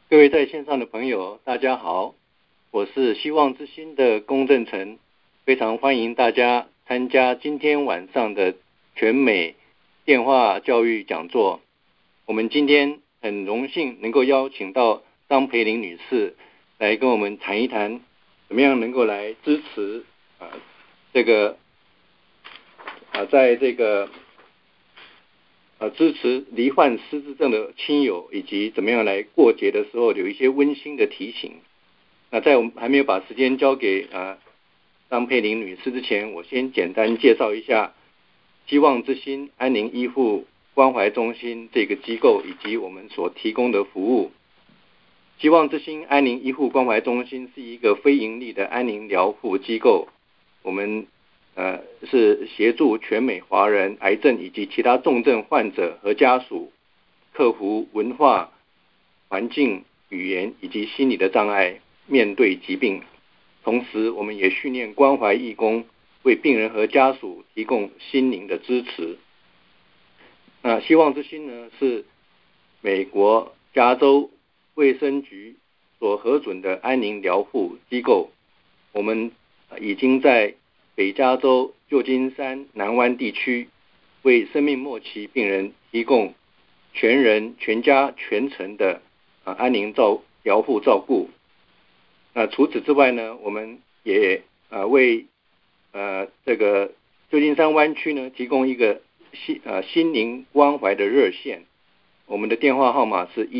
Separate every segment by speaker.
Speaker 1: 各位在线上的朋友，大家好，我是希望之星的龚正成，非常欢迎大家参加今天晚上的全美电话教育讲座。我们今天很荣幸能够邀请到张培玲女士来跟我们谈一谈，怎么样能够来支持支持罹患失智症的亲友，以及怎么样来过节的时候有一些温馨的提醒。那在我们还没有把时间交给张佩玲女士之前，我先简单介绍一下希望之星安宁医护关怀中心这个机构以及我们所提供的服务。希望之星安宁医护关怀中心是一个非营利的安宁疗护机构，我们是协助全美华人癌症以及其他重症患者和家属克服文化、环境、语言以及心理的障碍，面对疾病。同时，我们也训练关怀义工，为病人和家属提供心灵的支持。希望之星呢是美国加州卫生局所核准的安宁疗护机构，我们已经在北加州旧金山南湾地区为生命末期病人提供全人、全家、全程的安宁疗护照顾。除此之外呢，我们也为这个旧金山湾区呢提供一个心灵关怀的热线，我们的电话号码是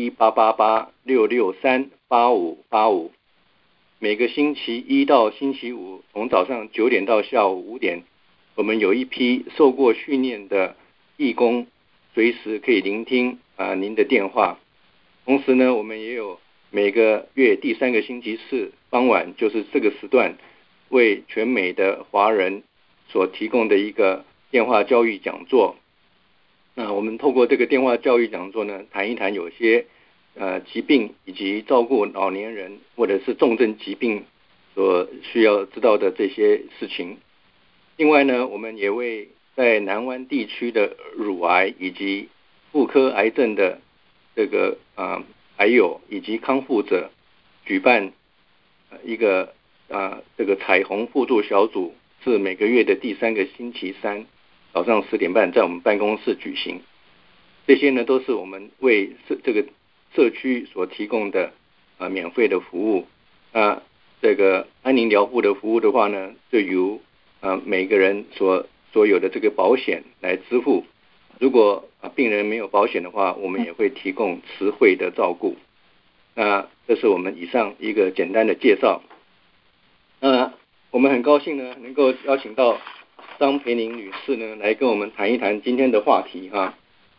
Speaker 1: 1888-663-8585。每个星期一到星期五，从早上9点到下午5点，我们有一批受过训练的义工，随时可以聆听您的电话。同时呢，我们也有每个月第3个星期四傍晚，就是这个时段，为全美的华人所提供的一个电话教育讲座。那我们透过这个电话教育讲座呢，谈一谈有些疾病以及照顾老年人或者是重症疾病所需要知道的这些事情。另外呢，我们也为在南湾地区的乳癌以及妇科癌症的还有以及康复者举办一个这个彩虹互助小组，是每个月的第3个星期三早上10点半在我们办公室举行。这些呢都是我们为这个社区所提供的免费的服务。这个安宁疗护的服务的话呢，就由每个人所有的这个保险来支付。如果病人没有保险的话，我们也会提供慈惠的照顾。这是我们以上一个简单的介绍。我们很高兴呢，能够邀请到张培玲女士呢来跟我们谈一谈今天的话题哈。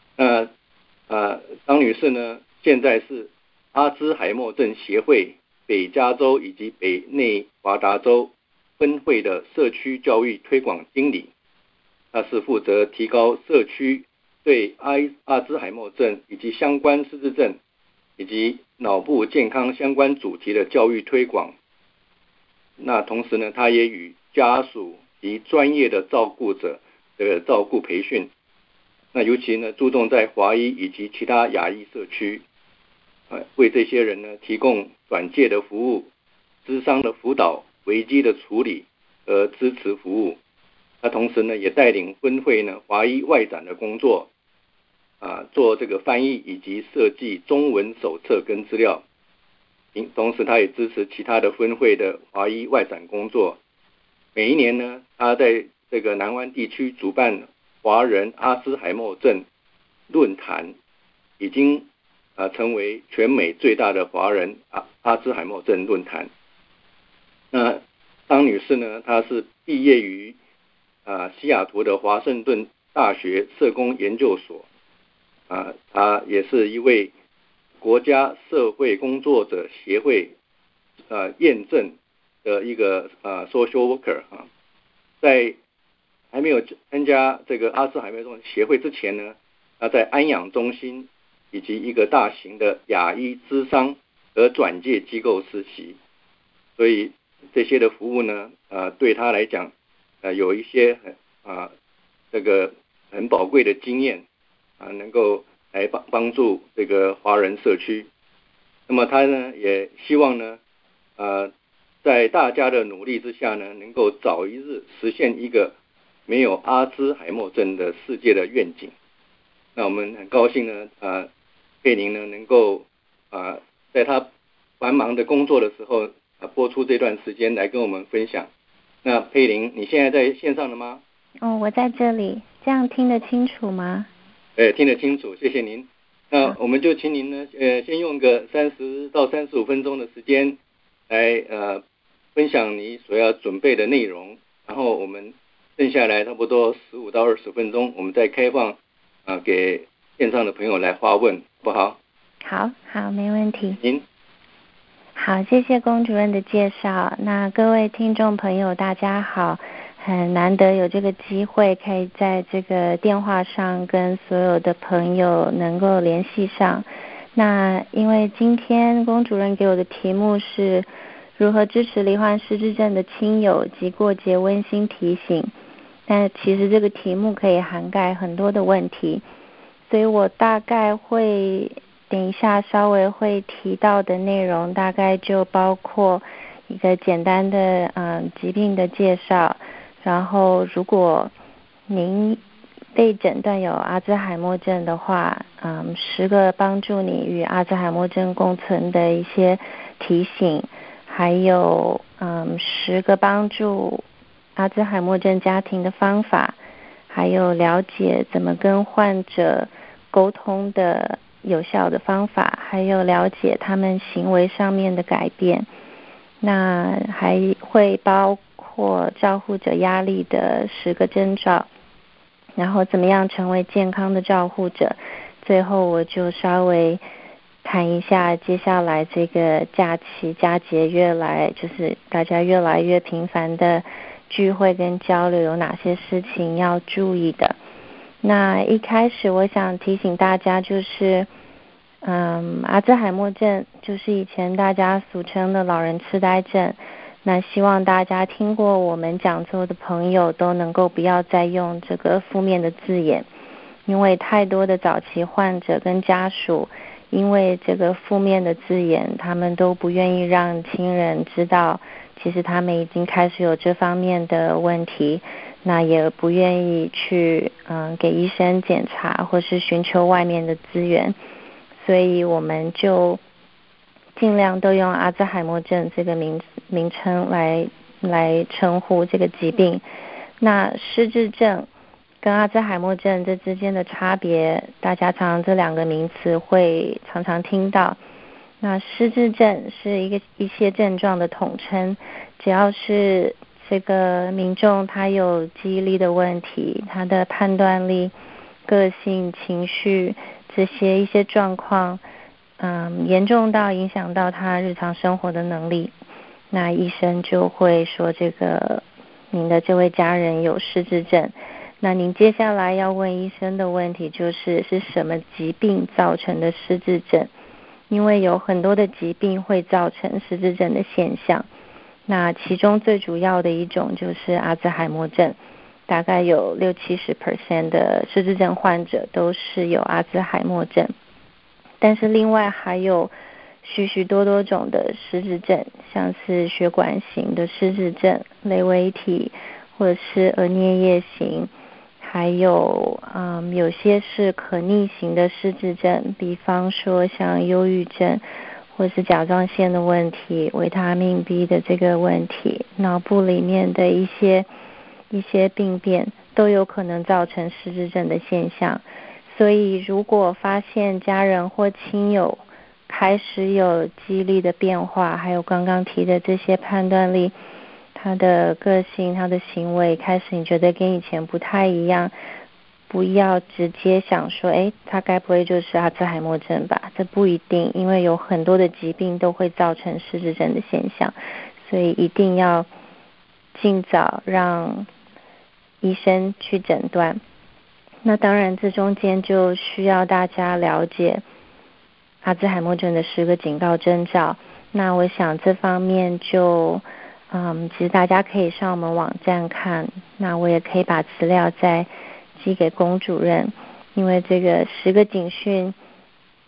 Speaker 1: 张女士呢，现在是阿兹海默症协会北加州以及北内华达州分会的社区教育推广经理。她是负责提高社区对阿兹海默症以及相关失智症以及脑部健康相关主题的教育推广。那同时呢，他也与家属及专业的照顾者的照顾培训。那尤其呢，注重在华裔以及其他亚裔社区，为这些人呢提供转介的服务、咨商的辅导、危机的处理和支持服务。那同时呢，也带领分会呢华裔外展的工作，做这个翻译以及设计中文手册跟资料。同时他也支持其他的分会的华裔外展工作。每一年呢，他在这个南湾地区主办华人阿兹海默症论坛，已经成为全美最大的华人阿兹海默症论坛。那张女士呢，她是毕业于西雅图的华盛顿大学社工研究所，她也是一位国家社会工作者协会验证的一个social worker 在还没有参加这个阿兹海默症协会之前呢，他在安养中心以及一个大型的亚裔咨商和转介机构实习，所以这些的服务呢，对他来讲，有一些这个很宝贵的经验能够来帮助这个华人社区。 那么他呢也希望呢在大家的努力之下呢，能够早一日实现一个没有阿兹海默症的世界的愿景。那我们很高兴呢佩玲呢能够在他繁忙的工作的时候播出这段时间来跟我们分享。那佩玲，你现在在线上了吗？
Speaker 2: 我在这里，这样听得清楚吗？
Speaker 1: 听得清楚，谢谢您。那我们就请您呢先用个30到35分钟的时间来分享你所要准备的内容，然后我们剩下来差不多15到20分钟，我们再开放给线上的朋友来发问，好不好？
Speaker 2: 好，没问题。
Speaker 1: 您
Speaker 2: 好，谢谢龚主任的介绍。那各位听众朋友大家好，很难得有这个机会可以在这个电话上跟所有的朋友能够联系上。那因为今天龚主任给我的题目是如何支持罹患失智症的亲友及过节温馨提醒，但其实这个题目可以涵盖很多的问题，所以我大概会等一下稍微会提到的内容大概就包括一个简单的疾病的介绍，然后如果您被诊断有阿兹海默症的话，10个帮助你与阿兹海默症共存的一些提醒，还有10个帮助阿兹海默症家庭的方法，还有了解怎么跟患者沟通的有效的方法，还有了解他们行为上面的改变。那还会包括照护者压力的10个征兆，然后怎么样成为健康的照护者。最后我就稍微谈一下接下来这个假期佳节就是大家越来越频繁的聚会跟交流有哪些事情要注意的。那一开始我想提醒大家就是阿兹海默症就是以前大家俗称的老人痴呆症，那希望大家听过我们讲座的朋友都能够不要再用这个负面的字眼，因为太多的早期患者跟家属因为这个负面的字眼，他们都不愿意让亲人知道其实他们已经开始有这方面的问题，那也不愿意去给医生检查或是寻求外面的资源，所以我们就尽量都用阿兹海默症这个名称来称呼这个疾病。那失智症跟阿兹海默症这之间的差别，大家常常这2个名词会常常听到。那失智症是一些症状的统称，只要是这个民众他有记忆力的问题，他的判断力、个性、情绪这些一些状况严重到影响到他日常生活的能力，那医生就会说您的这位家人有失智症。那您接下来要问医生的问题就是什么疾病造成的失智症，因为有很多的疾病会造成失智症的现象，那其中最主要的一种就是阿兹海默症，大概有60-70% 的失智症患者都是有阿兹海默症，但是另外还有许许多多种的失智症，像是血管型的失智症、雷维体或者是额颞叶型，还有有些是可逆型的失智症，比方说像忧郁症或是甲状腺的问题、维他命 B 的这个问题、脑部里面的一些病变都有可能造成失智症的现象。所以如果发现家人或亲友开始有记忆力的变化，还有刚刚提的这些判断力，他的个性、他的行为开始你觉得跟以前不太一样，不要直接想说他该不会就是阿兹海默症吧，这不一定，因为有很多的疾病都会造成失智症的现象，所以一定要尽早让医生去诊断。那当然这中间就需要大家了解阿兹海默症的10个警告征兆，那我想这方面就其实大家可以上我们网站看，那我也可以把资料再寄给龚主任，因为这个10个警讯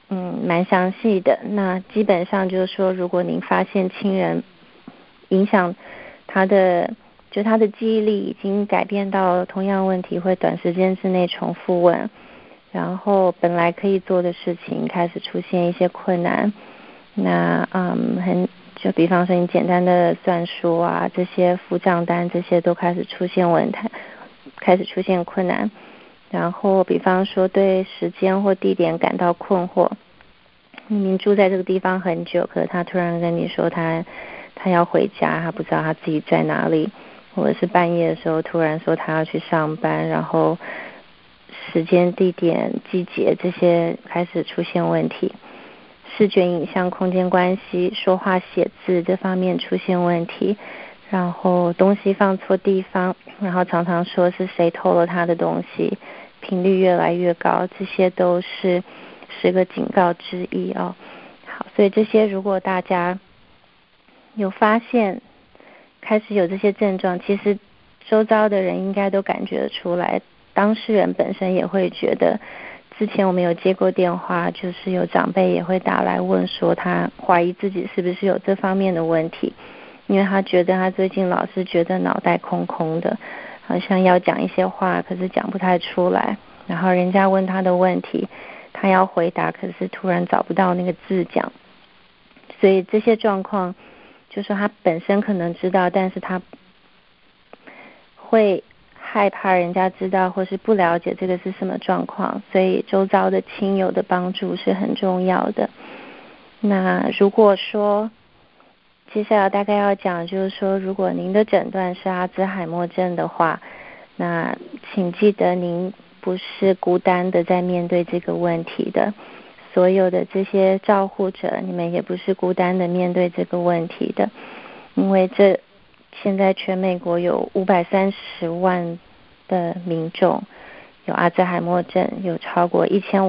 Speaker 2: 蛮详细的。那基本上就是说，如果您发现亲人影响他的记忆力已经改变到同样问题会短时间之内重复问，然后本来可以做的事情开始出现一些困难，那就比方说你简单的算术啊，这些付账单这些都开始出现问题，开始出现困难。然后比方说对时间或地点感到困惑，明明住在这个地方很久，可是他突然跟你说他要回家，他不知道他自己在哪里，或者是半夜的时候突然说他要去上班，然后时间、地点、季节这些开始出现问题，视觉、影像、空间关系、说话、写字这方面出现问题，然后东西放错地方，然后常常说是谁偷了他的东西，频率越来越高，这些都是10个警告之一哦。好，所以这些如果大家有发现开始有这些症状，其实周遭的人应该都感觉得出来，当事人本身也会觉得。之前我们有接过电话，就是有长辈也会打来问说他怀疑自己是不是有这方面的问题，因为他觉得他最近老是觉得脑袋空空的，好像要讲一些话可是讲不太出来，然后人家问他的问题他要回答可是突然找不到那个字讲，所以这些状况就是他本身可能知道，但是他会害怕人家知道或是不了解这个是什么状况，所以周遭的亲友的帮助是很重要的。那如果说接下来大概要讲就是说，如果您的诊断是阿兹海默症的话，那请记得您不是孤单的在面对这个问题的，所有的这些照护者你们也不是孤单的面对这个问题的，因为现在全美国有530万的民众有阿兹海默症，有超过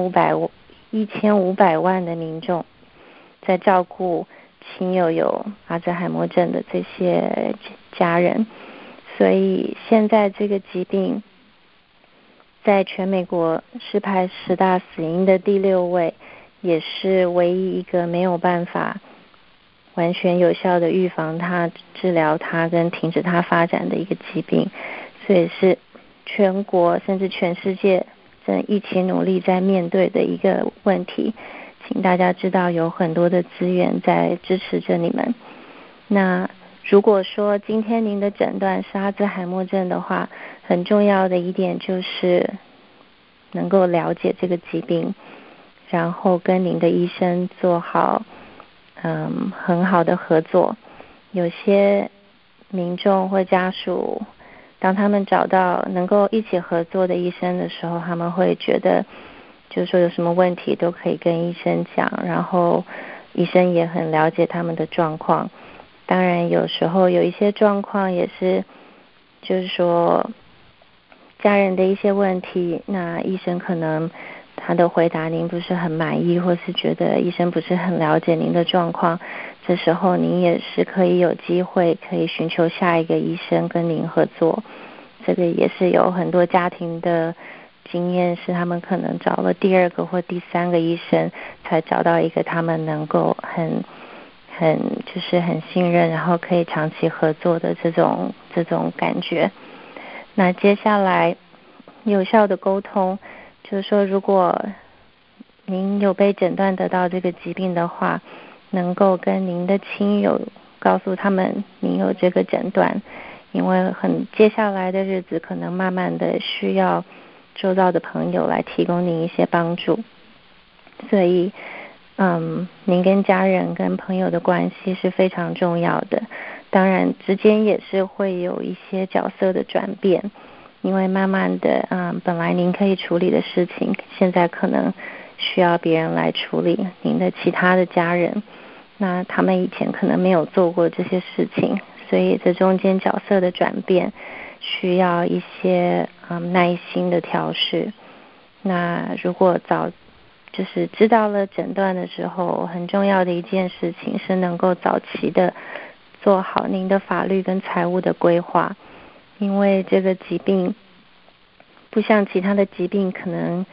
Speaker 2: 1500万的民众在照顾亲友有阿兹海默症的这些家人，所以现在这个疾病在全美国是排10大死因的第6位，也是唯一一个没有办法完全有效的预防它、治疗它跟停止它发展的一个疾病，所以是全国甚至全世界正一起努力在面对的一个问题。请大家知道有很多的资源在支持着你们。那如果说今天您的诊断是阿兹海默症的话，很重要的一点就是能够了解这个疾病，然后跟您的医生做好很好的合作。有些民众或家属当他们找到能够一起合作的医生的时候，他们会觉得就是说有什么问题都可以跟医生讲，然后医生也很了解他们的状况。当然有时候有一些状况也是就是说家人的一些问题，那医生可能他的回答您不是很满意，或是觉得医生不是很了解您的状况，这时候您也是可以有机会可以寻求下一个医生跟您合作。这个也是有很多家庭的经验，是他们可能找了第2个或第3个医生才找到一个他们能够就是很信任，然后可以长期合作的这种感觉。那接下来有效的沟通，就是说如果您有被诊断得到这个疾病的话，能够跟您的亲友告诉他们您有这个诊断，因为接下来的日子可能慢慢的需要周遭的朋友来提供您一些帮助，所以您跟家人跟朋友的关系是非常重要的，当然之间也是会有一些角色的转变，因为慢慢的本来您可以处理的事情，现在可能需要别人来处理，您的其他的家人，那他们以前可能没有做过这些事情，所以这中间角色的转变需要一些耐心的调试。那如果就是知道了诊断的时候，很重要的一件事情是能够早期的做好您的法律跟财务的规划，因为这个疾病不像其他的疾病可能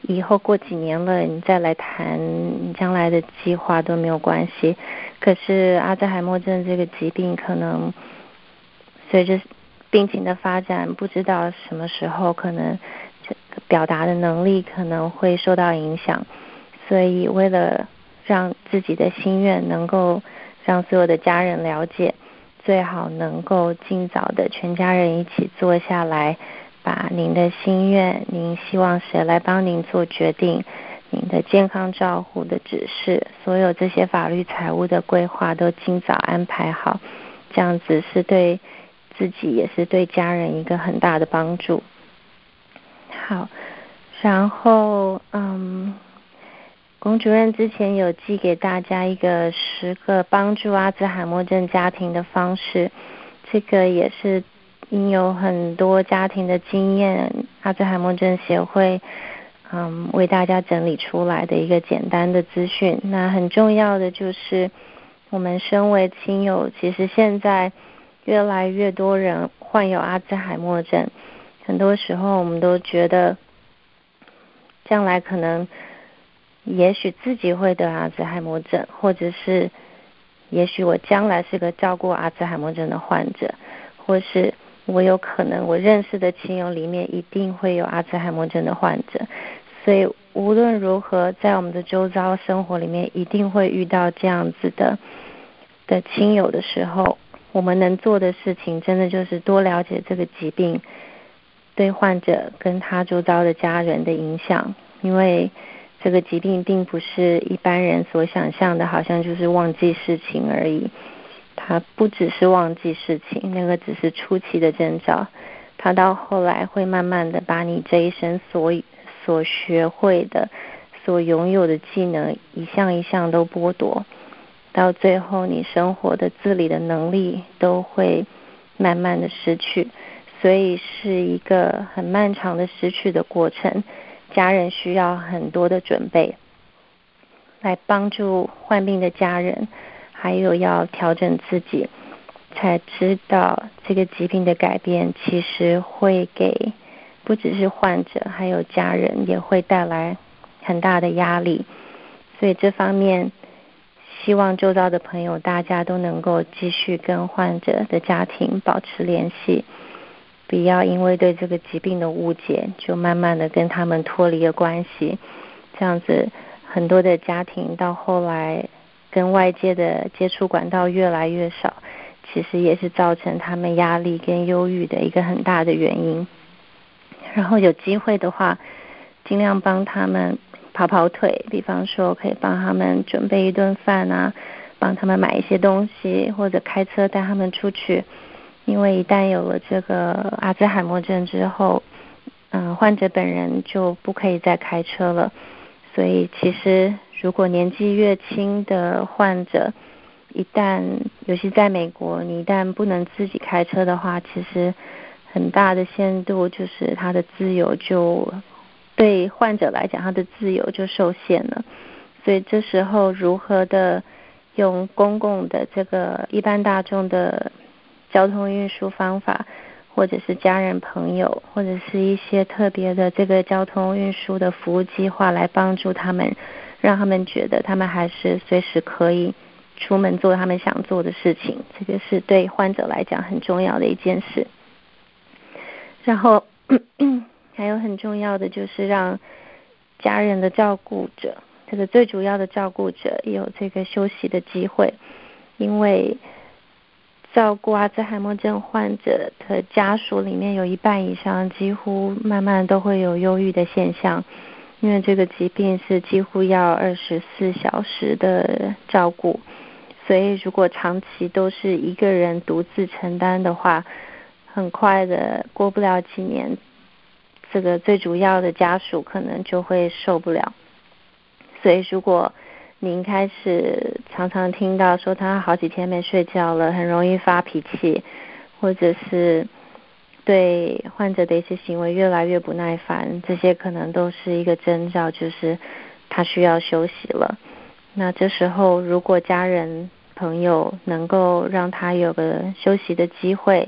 Speaker 2: 以后过几年了，你再来谈你将来的计划都没有关系。可是阿兹海默症这个疾病可能随着病情的发展，不知道什么时候可能表达的能力可能会受到影响，所以为了让自己的心愿能够让所有的家人了解，最好能够尽早的全家人一起坐下来，把您的心愿，您希望谁来帮您做决定，您的健康照护的指示，所有这些法律财务的规划都尽早安排好，这样子是对自己也是对家人一个很大的帮助。好，然后龚主任之前有寄给大家一个10个帮助阿兹海默症家庭的方式，这个也是因有很多家庭的经验，阿兹海默症协会为大家整理出来的一个简单的资讯。那很重要的就是我们身为亲友，其实现在越来越多人患有阿兹海默症，很多时候我们都觉得将来可能也许自己会得阿兹海默症，或者是也许我将来是个照顾阿兹海默症的患者，或是我有可能我认识的亲友里面一定会有阿兹海默症的患者，所以无论如何在我们的周遭生活里面一定会遇到这样子的亲友的时候，我们能做的事情真的就是多了解这个疾病对患者跟他周遭的家人的影响，因为这个疾病并不是一般人所想象的好像就是忘记事情而已，它不只是忘记事情，那个只是初期的征兆，它到后来会慢慢的把你这一生所学会的所拥有的技能一项一项都剥夺，到最后你生活的自理的能力都会慢慢的失去，所以是一个很漫长的失去的过程，家人需要很多的准备来帮助患病的家人，还有要调整自己，才知道这个疾病的改变其实会给不只是患者还有家人也会带来很大的压力，所以这方面希望周遭的朋友大家都能够继续跟患者的家庭保持联系，不要因为对这个疾病的误解就慢慢的跟他们脱离了关系，这样子很多的家庭到后来跟外界的接触管道越来越少，其实也是造成他们压力跟忧郁的一个很大的原因。然后有机会的话尽量帮他们跑跑腿，比方说可以帮他们准备一顿饭啊，帮他们买一些东西，或者开车带他们出去，因为一旦有了这个阿兹海默症之后患者本人就不可以再开车了，所以其实如果年纪越轻的患者，一旦尤其在美国，你一旦不能自己开车的话，其实很大的限度就是他的自由就对患者来讲他的自由就受限了，所以这时候如何的用公共的这个一般大众的交通运输方法，或者是家人朋友，或者是一些特别的这个交通运输的服务计划来帮助他们，让他们觉得他们还是随时可以出门做他们想做的事情，这个是对患者来讲很重要的一件事。然后还有很重要的就是让家人的照顾者，这个最主要的照顾者也有这个休息的机会，因为照顾阿兹海默症患者的家属里面有一半以上几乎慢慢都会有忧郁的现象，因为这个疾病是几乎要24小时的照顾，所以如果长期都是一个人独自承担的话，很快的过不了几年，这个最主要的家属可能就会受不了。所以如果您开始常常听到说他好几天没睡觉了，很容易发脾气，或者是对患者的一些行为越来越不耐烦，这些可能都是一个征兆，就是他需要休息了。那这时候如果家人朋友能够让他有个休息的机会，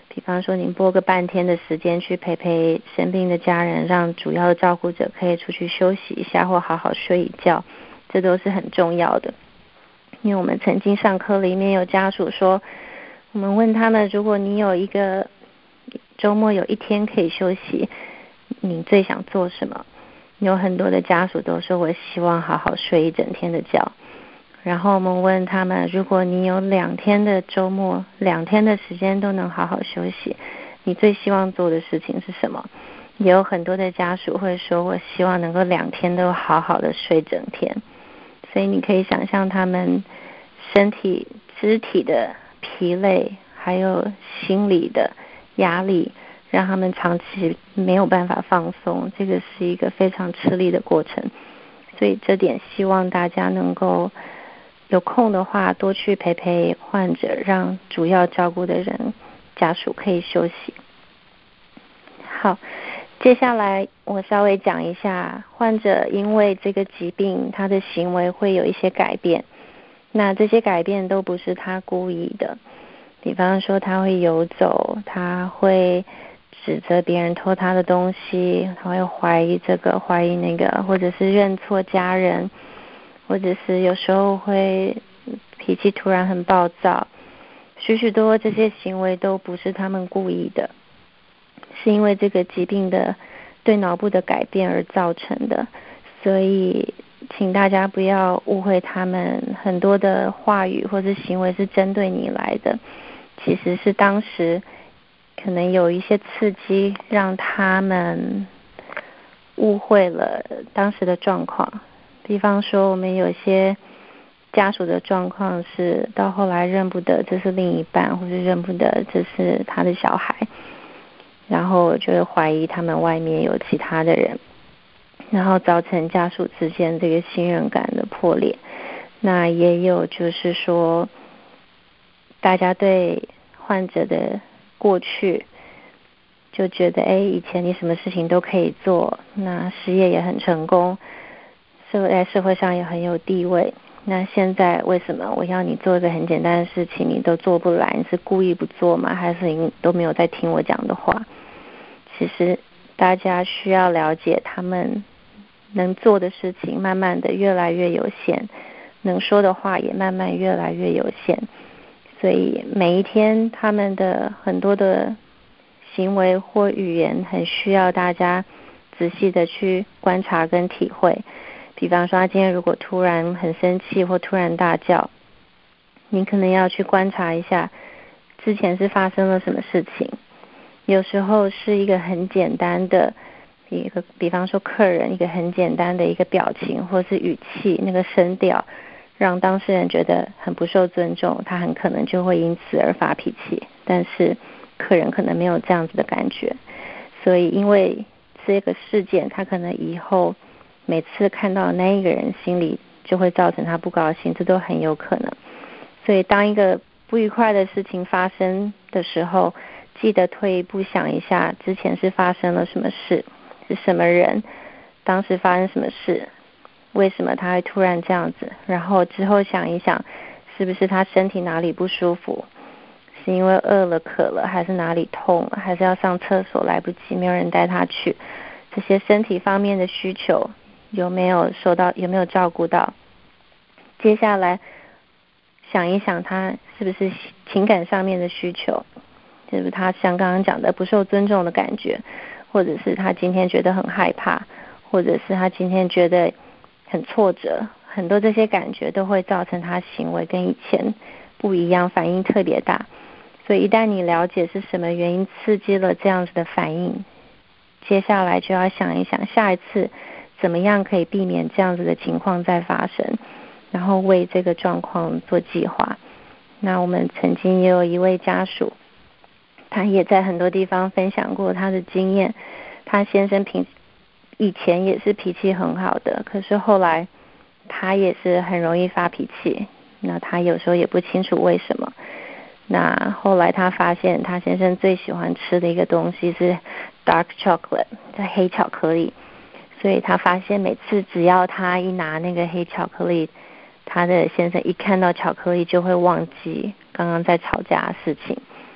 Speaker 2: 比方说您拨个半天的时间去陪陪生病的家人，让主要的照顾者可以出去休息一下或好好睡一觉，这都是很重要的。因为我们曾经上课里面有家属说，我们问他们，如果你有一个周末有一天可以休息，你最想做什么？有很多的家属都说我希望好好睡一整天的觉。然后我们问他们，如果你有2天的周末，2天的时间都能好好休息，你最希望做的事情是什么？也有很多的家属会说，我希望能够2天都好好的睡整天。所以你可以想象他们身体、肢体的疲累，还有心理的压力，让他们长期没有办法放松，这个是一个非常吃力的过程。所以这点希望大家能够有空的话多去陪陪患者，让主要照顾的人家属可以休息。好，接下来我稍微讲一下，患者因为这个疾病，他的行为会有一些改变，那这些改变都不是他故意的。比方说他会游走，他会指责别人偷他的东西，他会怀疑这个怀疑那个，或者是认错家人，或者是有时候会脾气突然很暴躁，许许多这些行为都不是他们故意的，是因为这个疾病的对脑部的改变而造成的。所以请大家不要误会他们很多的话语或者行为是针对你来的，其实是当时可能有一些刺激让他们误会了当时的状况。比方说我们有些家属的状况是到后来认不得这是另一半，或是认不得这是他的小孩，然后就会怀疑他们外面有其他的人，然后造成家属之间这个信任感的破裂。那也有就是说大家对患者的过去就觉得以前你什么事情都可以做，那事业也很成功，在社会上也很有地位，那现在为什么我要你做一个很简单的事情你都做不来？你是故意不做吗？还是你都没有在听我讲的话？其实大家需要了解，他们能做的事情慢慢的越来越有限，能说的话也慢慢越来越有限。所以每一天他们的很多的行为或语言很需要大家仔细的去观察跟体会。比方说他今天如果突然很生气或突然大叫，你可能要去观察一下之前是发生了什么事情。有时候是一个很简单的一个，比方说客人一个很简单的一个表情或是语气，那个声调让当事人觉得很不受尊重，他很可能就会因此而发脾气，但是客人可能没有这样子的感觉。所以因为这个事件，他可能以后每次看到那一个人心里就会造成他不高兴，这都很有可能。所以当一个不愉快的事情发生的时候，记得退一步想一下之前是发生了什么事，是什么人，当时发生什么事，为什么他会突然这样子，然后之后想一想是不是他身体哪里不舒服，是因为饿了渴了，还是哪里痛了，还是要上厕所来不及没有人带他去，这些身体方面的需求有没有照顾到。接下来想一想他是不是情感上面的需求，就是他像刚刚讲的不受尊重的感觉，或者是他今天觉得很害怕，或者是他今天觉得很挫折，很多这些感觉都会造成他行为跟以前不一样，反应特别大。所以一旦你了解是什么原因刺激了这样子的反应，接下来就要想一想下一次怎么样可以避免这样子的情况再发生，然后为这个状况做计划。那我们曾经也有一位家属，他也在很多地方分享过他的经验，他先生以前也是脾气很好的，可是后来他也是很容易发脾气，那他有时候也不清楚为什么。那后来他发现他先生最喜欢吃的一个东西是 dark chocolate， 黑巧克力，所以他发现每次只要他一拿那个黑巧克力，他的先生一看到巧克力就会忘记刚刚在吵架的事情。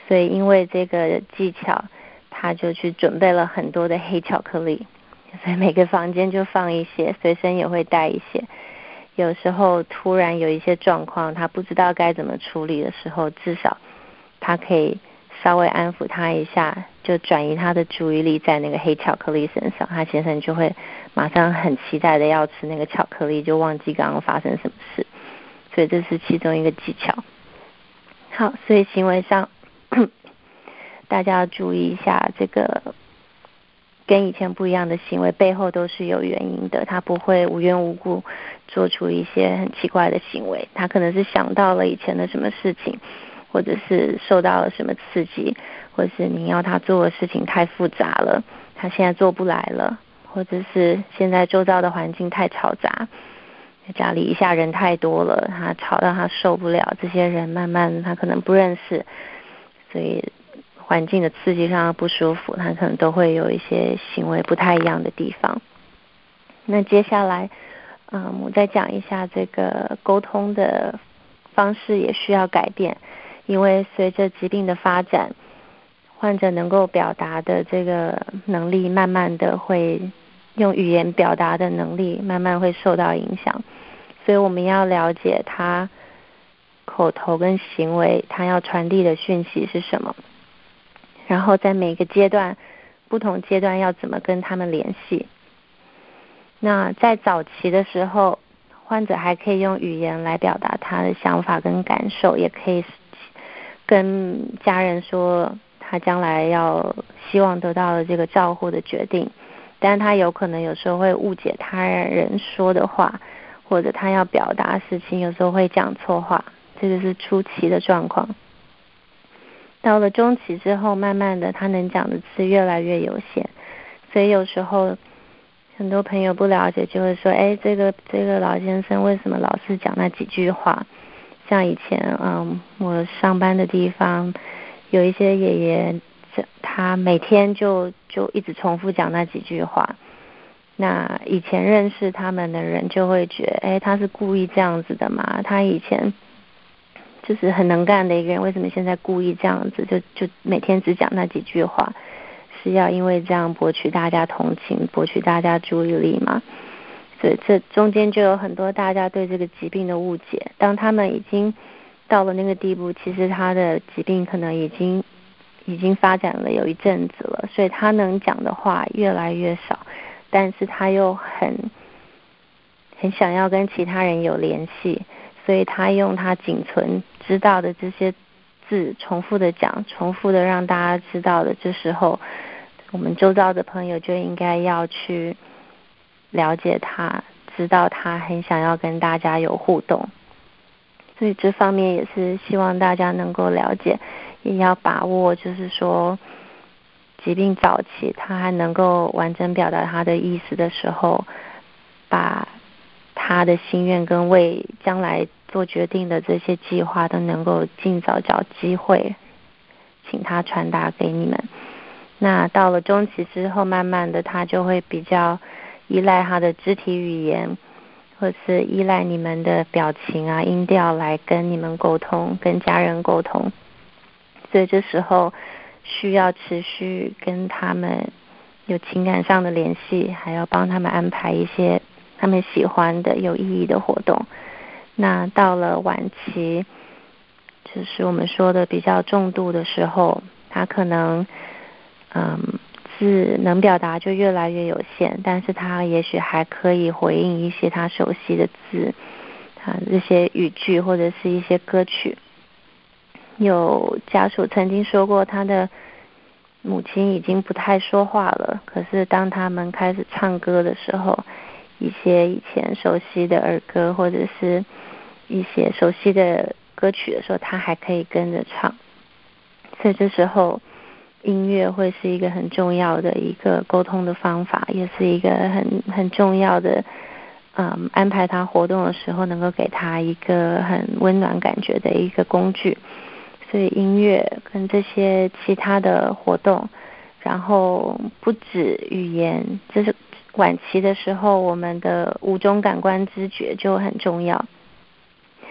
Speaker 2: 所以因为这个技巧，他就去准备了很多的黑巧克力，所以每个房间就放一些，随身也会带一些。有时候突然有一些状况，他不知道该怎么处理的时候，至少他可以稍微安抚他一下，就转移他的注意力在那个黑巧克力身上，他先生就会马上很期待的要吃那个巧克力，就忘记刚刚发生什么事。所以这是其中一个技巧。好，所以行为上大家要注意一下，这个跟以前不一样的行为背后都是有原因的，他不会无缘无故做出一些很奇怪的行为，他可能是想到了以前的什么事情，或者是受到了什么刺激，或者是你要他做的事情太复杂了，他现在做不来了，或者是现在周遭的环境太嘈杂，家里一下人太多了，他吵到他受不了，这些人慢慢他可能不认识，所以环境的刺激上不舒服，他可能都会有一些行为不太一样的地方。那接下来我再讲一下这个沟通的方式也需要改变，因为随着疾病的发展，患者能够表达的这个能力慢慢的会用语言表达的能力慢慢会受到影响，所以我们要了解他口头跟行为他要传递的讯息是什么，然后在每个阶段不同阶段要怎么跟他们联系。那在早期的时候，患者还可以用语言来表达他的想法跟感受，也可以跟家人说他将来要希望得到的这个照护的决定，但他有可能有时候会误解他人说的话，或者他要表达事情有时候会讲错话，这个是初期的状况。到了中期之后，慢慢的他能讲的字越来越有限，所以有时候很多朋友不了解，就会说，这个老先生为什么老是讲那几句话？像以前我上班的地方有一些爷爷，他每天就一直重复讲那几句话。那以前认识他们的人就会觉得，他是故意这样子的嘛？他以前就是很能干的一个人，为什么现在故意这样子？就每天只讲那几句话，是要因为这样博取大家同情，博取大家注意力嘛？所以这中间就有很多大家对这个疾病的误解。当他们已经到了那个地步，其实他的疾病可能已经发展了有一阵子了，所以他能讲的话越来越少，但是他又很想要跟其他人有联系，所以他用他仅存知道的这些字重复的讲，重复的让大家知道的，这时候我们周遭的朋友就应该要去了解他，知道他很想要跟大家有互动，所以这方面也是希望大家能够了解，也要把握，就是说疾病早期他还能够完整表达他的意思的时候，把他的心愿跟为将来做决定的这些计划都能够尽早找机会请他传达给你们。那到了中期之后，慢慢的他就会比较依赖他的肢体语言，或是依赖你们的表情啊、音调来跟你们沟通，跟家人沟通。所以这时候需要持续跟他们有情感上的联系，还要帮他们安排一些他们喜欢的有意义的活动。那到了晚期，就是我们说的比较重度的时候，他可能字能表达就越来越有限，但是他也许还可以回应一些他熟悉的字，这些语句或者是一些歌曲。有家属曾经说过，他的母亲已经不太说话了，可是当他们开始唱歌的时候，一些以前熟悉的儿歌或者是一些熟悉的歌曲的时候，他还可以跟着唱。所以这时候音乐会是一个很重要的一个沟通的方法，也是一个很重要的安排他活动的时候能够给他一个很温暖感觉的一个工具。所以音乐跟这些其他的活动，然后不止语言，就是晚期的时候我们的五种感官知觉就很重要。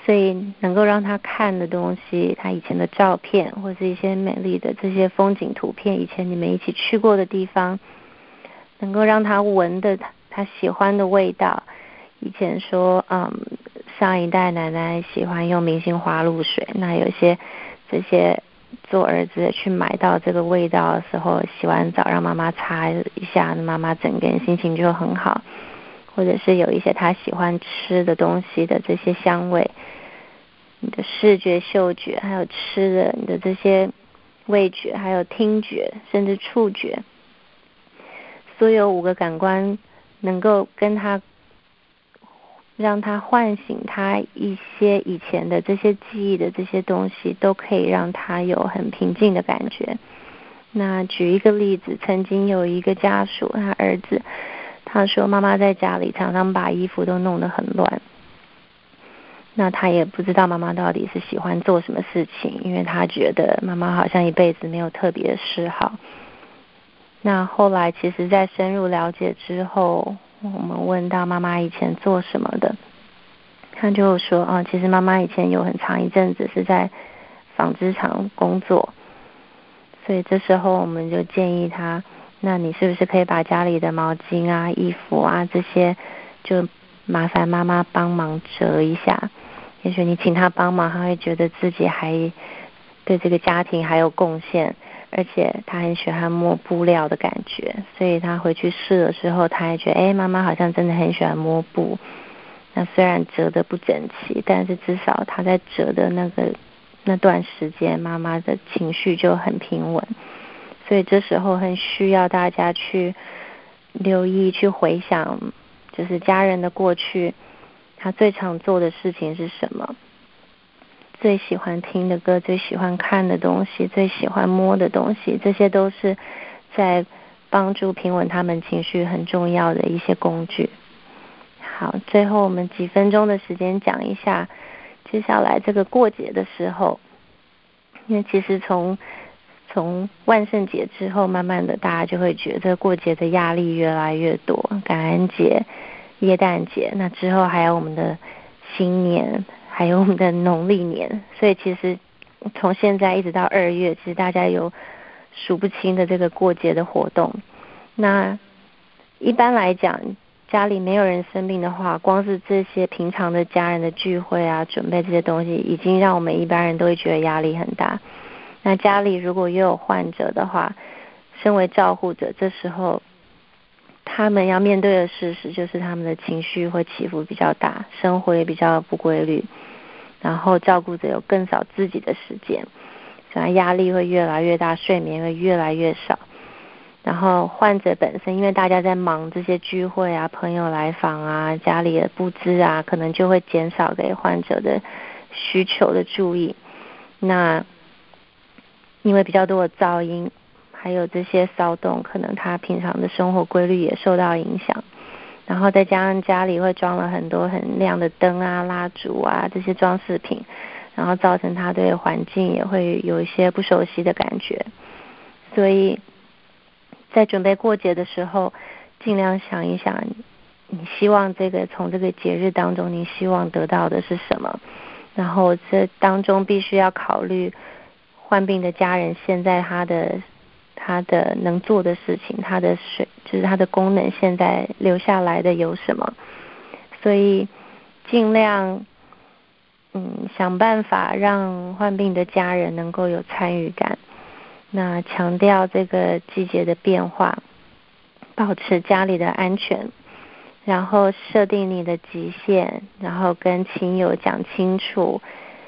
Speaker 2: 所以能够让他看的东西，他以前的照片或是一些美丽的这些风景图片，以前你们一起去过的地方，能够让他闻的他喜欢的味道。以前说上一代奶奶喜欢用明星花露水，那有些这些做儿子的去买到这个味道的时候，洗完澡让妈妈擦一下，妈妈整个人心情就很好。或者是有一些他喜欢吃的东西的这些香味，你的视觉、嗅觉，还有吃的，你的这些味觉，还有听觉，甚至触觉，所有5个感官能够跟他让他唤醒他一些以前的这些记忆的这些东西，都可以让他有很平静的感觉。那举一个例子，曾经有一个家属，他儿子他说妈妈在家里常常把衣服都弄得很乱，那他也不知道妈妈到底是喜欢做什么事情，因为他觉得妈妈好像一辈子没有特别的嗜好。那后来其实在深入了解之后，我们问到妈妈以前做什么的，他就说其实妈妈以前有很长一阵子是在纺织厂工作，所以这时候我们就建议他，那你是不是可以把家里的毛巾啊、衣服啊这些，就麻烦妈妈帮忙折一下。也许你请他帮忙，他会觉得自己还对这个家庭还有贡献，而且他很喜欢摸布料的感觉，所以他回去试的时候，他还觉得妈妈好像真的很喜欢摸布。那虽然折得不整齐，但是至少他在折的那段时间，妈妈的情绪就很平稳。所以这时候很需要大家去留意，去回想，就是家人的过去，他最常做的事情是什么，最喜欢听的歌，最喜欢看的东西，最喜欢摸的东西，这些都是在帮助平稳他们情绪很重要的一些工具。好，最后我们几分钟的时间讲一下接下来这个过节的时候，因为其实从万圣节之后，慢慢的大家就会觉得过节的压力越来越多，感恩节、耶诞节，那之后还有我们的新年，还有我们的农历年，所以其实从现在一直到2月，其实大家有数不清的这个过节的活动。那一般来讲，家里没有人生病的话，光是这些平常的家人的聚会啊，准备这些东西，已经让我们一般人都会觉得压力很大。那家里如果又有患者的话，身为照护者，这时候他们要面对的事实就是他们的情绪会起伏比较大，生活也比较不规律，然后照顾者有更少自己的时间，所以压力会越来越大，睡眠会越来越少。然后患者本身因为大家在忙这些聚会啊、朋友来访啊、家里的布置啊，可能就会减少给患者的需求的注意。那因为比较多的噪音还有这些骚动，可能他平常的生活规律也受到影响，然后再加上家里会装了很多很亮的灯啊、蜡烛啊这些装饰品，然后造成他对环境也会有一些不熟悉的感觉。所以在准备过节的时候，尽量想一想你希望从这个节日当中你希望得到的是什么，然后这当中必须要考虑患病的家人现在他的能做的事情，就是他的功能现在留下来的有什么，所以尽量想办法让患病的家人能够有参与感。那强调这个季节的变化，保持家里的安全，然后设定你的极限，然后跟亲友讲清楚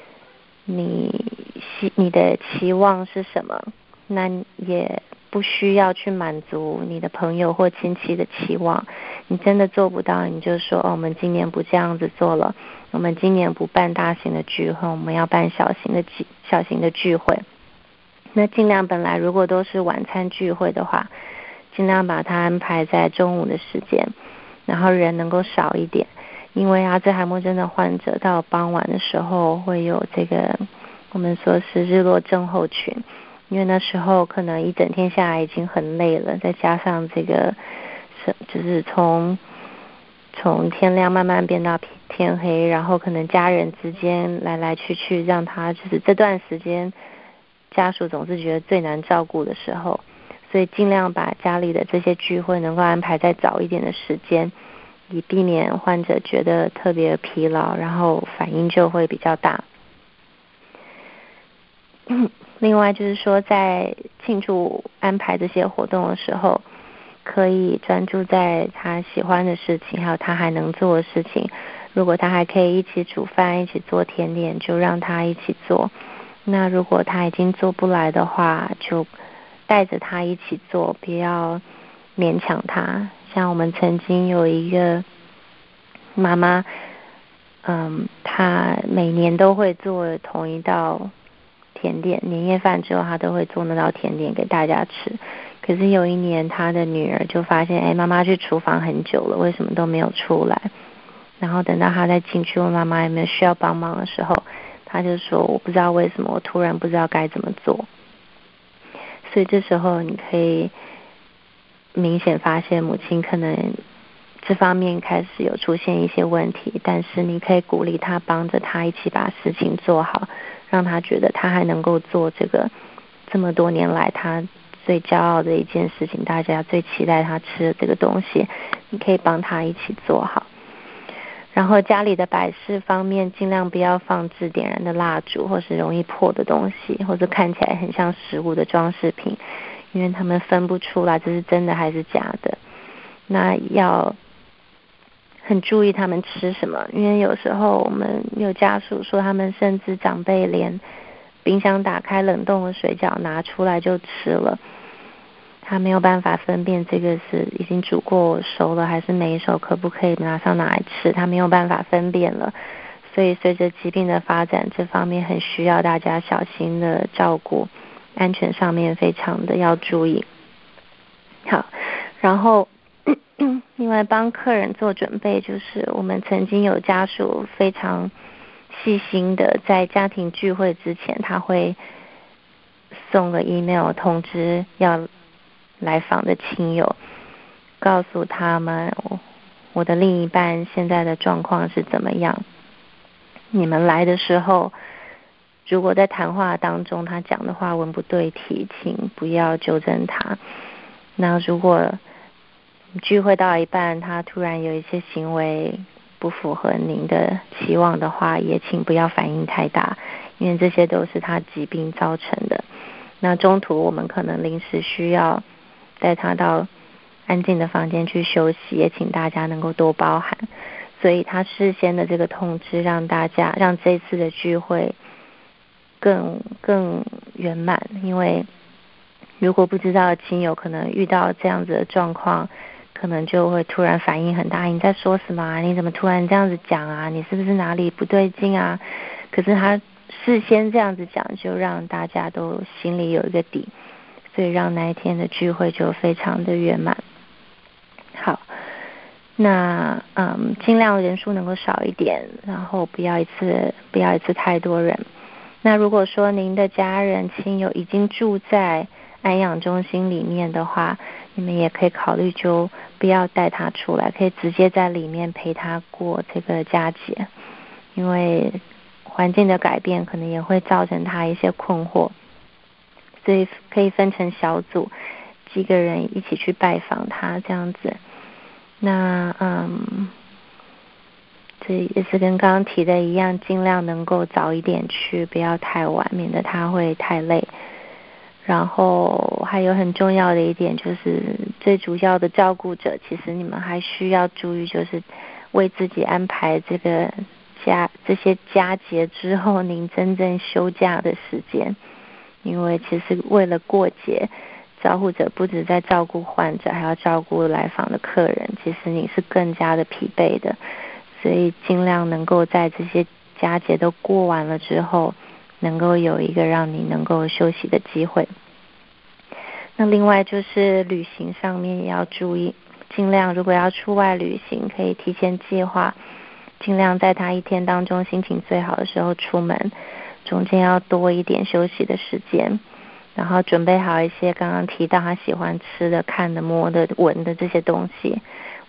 Speaker 2: 你的期望是什么，那也不需要去满足你的朋友或亲戚的期望。你真的做不到，你就说我们今年不这样子做了，我们今年不办大型的聚会，我们要办小型的聚会。那尽量本来如果都是晚餐聚会的话，尽量把它安排在中午的时间，然后人能够少一点，因为阿兹海默症的患者到傍晚的时候会有这个我们说是日落症候群，因为那时候可能一整天下来已经很累了，再加上这个就是从从天亮慢慢变到天黑，然后可能家人之间来来去去，让他就是这段时间家属总是觉得最难照顾的时候，所以尽量把家里的这些聚会能够安排在早一点的时间，以避免患者觉得特别疲劳，然后反应就会比较大。另外就是说，在庆祝安排这些活动的时候，可以专注在他喜欢的事情，还有他还能做的事情。如果他还可以一起煮饭，一起做甜点，就让他一起做。那如果他已经做不来的话，就带着他一起做，不要勉强他。像我们曾经有一个妈妈，她每年都会做同一道甜点，年夜饭之后她都会做那道甜点给大家吃。可是有一年她的女儿就发现，妈妈去厨房很久了，为什么都没有出来？然后等到她再进去问妈妈有没有需要帮忙的时候，她就说我不知道为什么，我突然不知道该怎么做。所以这时候你可以明显发现母亲可能这方面开始有出现一些问题，但是你可以鼓励她，帮着她一起把事情做好，让她觉得她还能够做这个这么多年来她最骄傲的一件事情，大家最期待她吃的这个东西，你可以帮她一起做好。然后家里的摆饰方面，尽量不要放置点燃的蜡烛，或是容易破的东西，或者看起来很像食物的装饰品，因为他们分不出来这是真的还是假的。那要很注意他们吃什么，因为有时候我们有家属说，他们甚至长辈连冰箱打开冷冻的水饺拿出来就吃了，他没有办法分辨这个是已经煮过熟了还是没熟，可不可以马上拿来吃，他没有办法分辨了。所以随着疾病的发展，这方面很需要大家小心的照顾，安全上面非常的要注意。好，然后另外帮客人做准备，就是我们曾经有家属非常细心的在家庭聚会之前，他会送个 email 通知要来访的亲友，告诉他们我的另一半现在的状况是怎么样。你们来的时候，如果在谈话当中他讲的话文不对题，请不要纠正他。那如果聚会到一半，他突然有一些行为不符合您的期望的话，也请不要反应太大，因为这些都是他疾病造成的。那中途我们可能临时需要带他到安静的房间去休息，也请大家能够多包涵。所以他事先的这个通知，让这次的聚会更圆满。因为如果不知道的亲友可能遇到这样子的状况，可能就会突然反应很大，你在说什么啊？你怎么突然这样子讲啊？你是不是哪里不对劲啊？可是他事先这样子讲，就让大家都心里有一个底，所以让那一天的聚会就非常的圆满。好，那尽量人数能够少一点，然后不要一次太多人。那如果说您的家人亲友已经住在安养中心里面的话，你们也可以考虑就不要带他出来，可以直接在里面陪他过这个佳节，因为环境的改变可能也会造成他一些困惑，所以可以分成小组，几个人一起去拜访他这样子。那这也是跟刚刚提的一样，尽量能够早一点去，不要太晚，免得他会太累。然后还有很重要的一点就是，最主要的照顾者，其实你们还需要注意，就是为自己安排这些佳节之后，您真正休假的时间。因为其实为了过节，照护者不止在照顾患者，还要照顾来访的客人，其实你是更加的疲惫的。所以尽量能够在这些佳节都过完了之后，能够有一个让你能够休息的机会。那另外就是旅行上面也要注意，尽量如果要出外旅行，可以提前计划，尽量在他一天当中心情最好的时候出门，中间要多一点休息的时间，然后准备好一些刚刚提到他喜欢吃的、看的、摸的、闻的这些东西，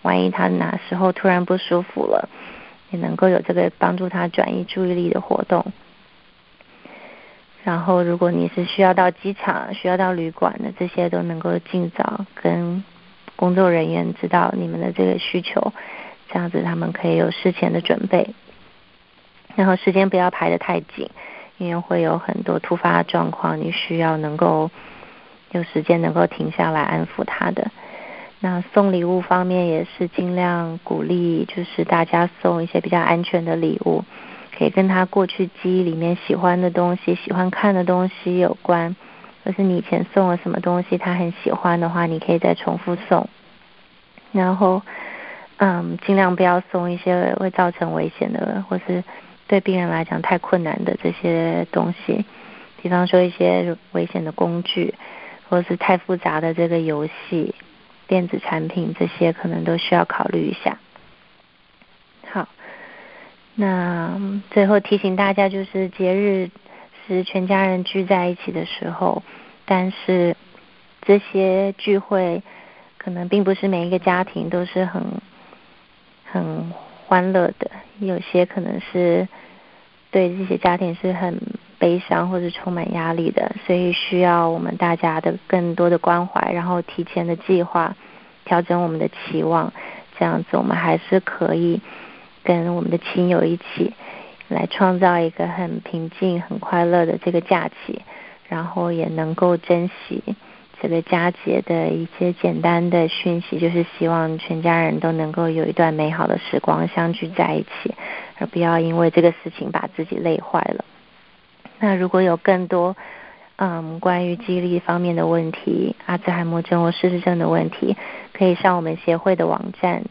Speaker 2: 万一他哪时候突然不舒服了，也能够有这个帮助他转移注意力的活动。然后如果你是需要到机场、需要到旅馆的，这些都能够尽早跟工作人员知道你们的这个需求，这样子他们可以有事前的准备。然后时间不要排得太紧，因为会有很多突发状况，你需要能够有时间能够停下来安抚他的。那送礼物方面也是尽量鼓励，就是大家送一些比较安全的礼物，可以跟他过去记忆里面喜欢的东西、喜欢看的东西有关，或是你以前送了什么东西他很喜欢的话，你可以再重复送。然后尽量不要送一些会造成危险的，或是对病人来讲太困难的这些东西，比方说一些危险的工具，或是太复杂的这个游戏、电子产品，这些可能都需要考虑一下。好，那最后提醒大家，就是节日是全家人聚在一起的时候，但是这些聚会可能并不是每一个家庭都是很欢乐的，有些可能是对这些家庭是很悲伤或者充满压力的，所以需要我们大家的更多的关怀，然后提前的计划，调整我们的期望，这样子我们还是可以跟我们的亲友一起来创造一个很平静、很快乐的这个假期，然后也能够珍惜这个佳节的一些简单的讯息，就是希望全家人都能够有一段美好的时光相聚在一起，而不要因为这个事情把自己累坏了。那如果有更多关于记忆力方面的问题，阿兹海默症或失智症的问题，可以上我们协会的网站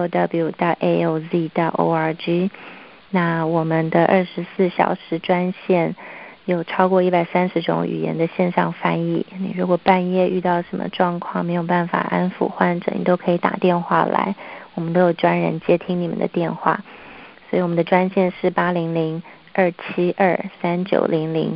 Speaker 2: www.aoz.org。 那我们的24小时专线有超过130种语言的线上翻译，你如果半夜遇到什么状况没有办法安抚患者，你都可以打电话来，我们都有专人接听你们的电话。所以我们的专线是800-272-3900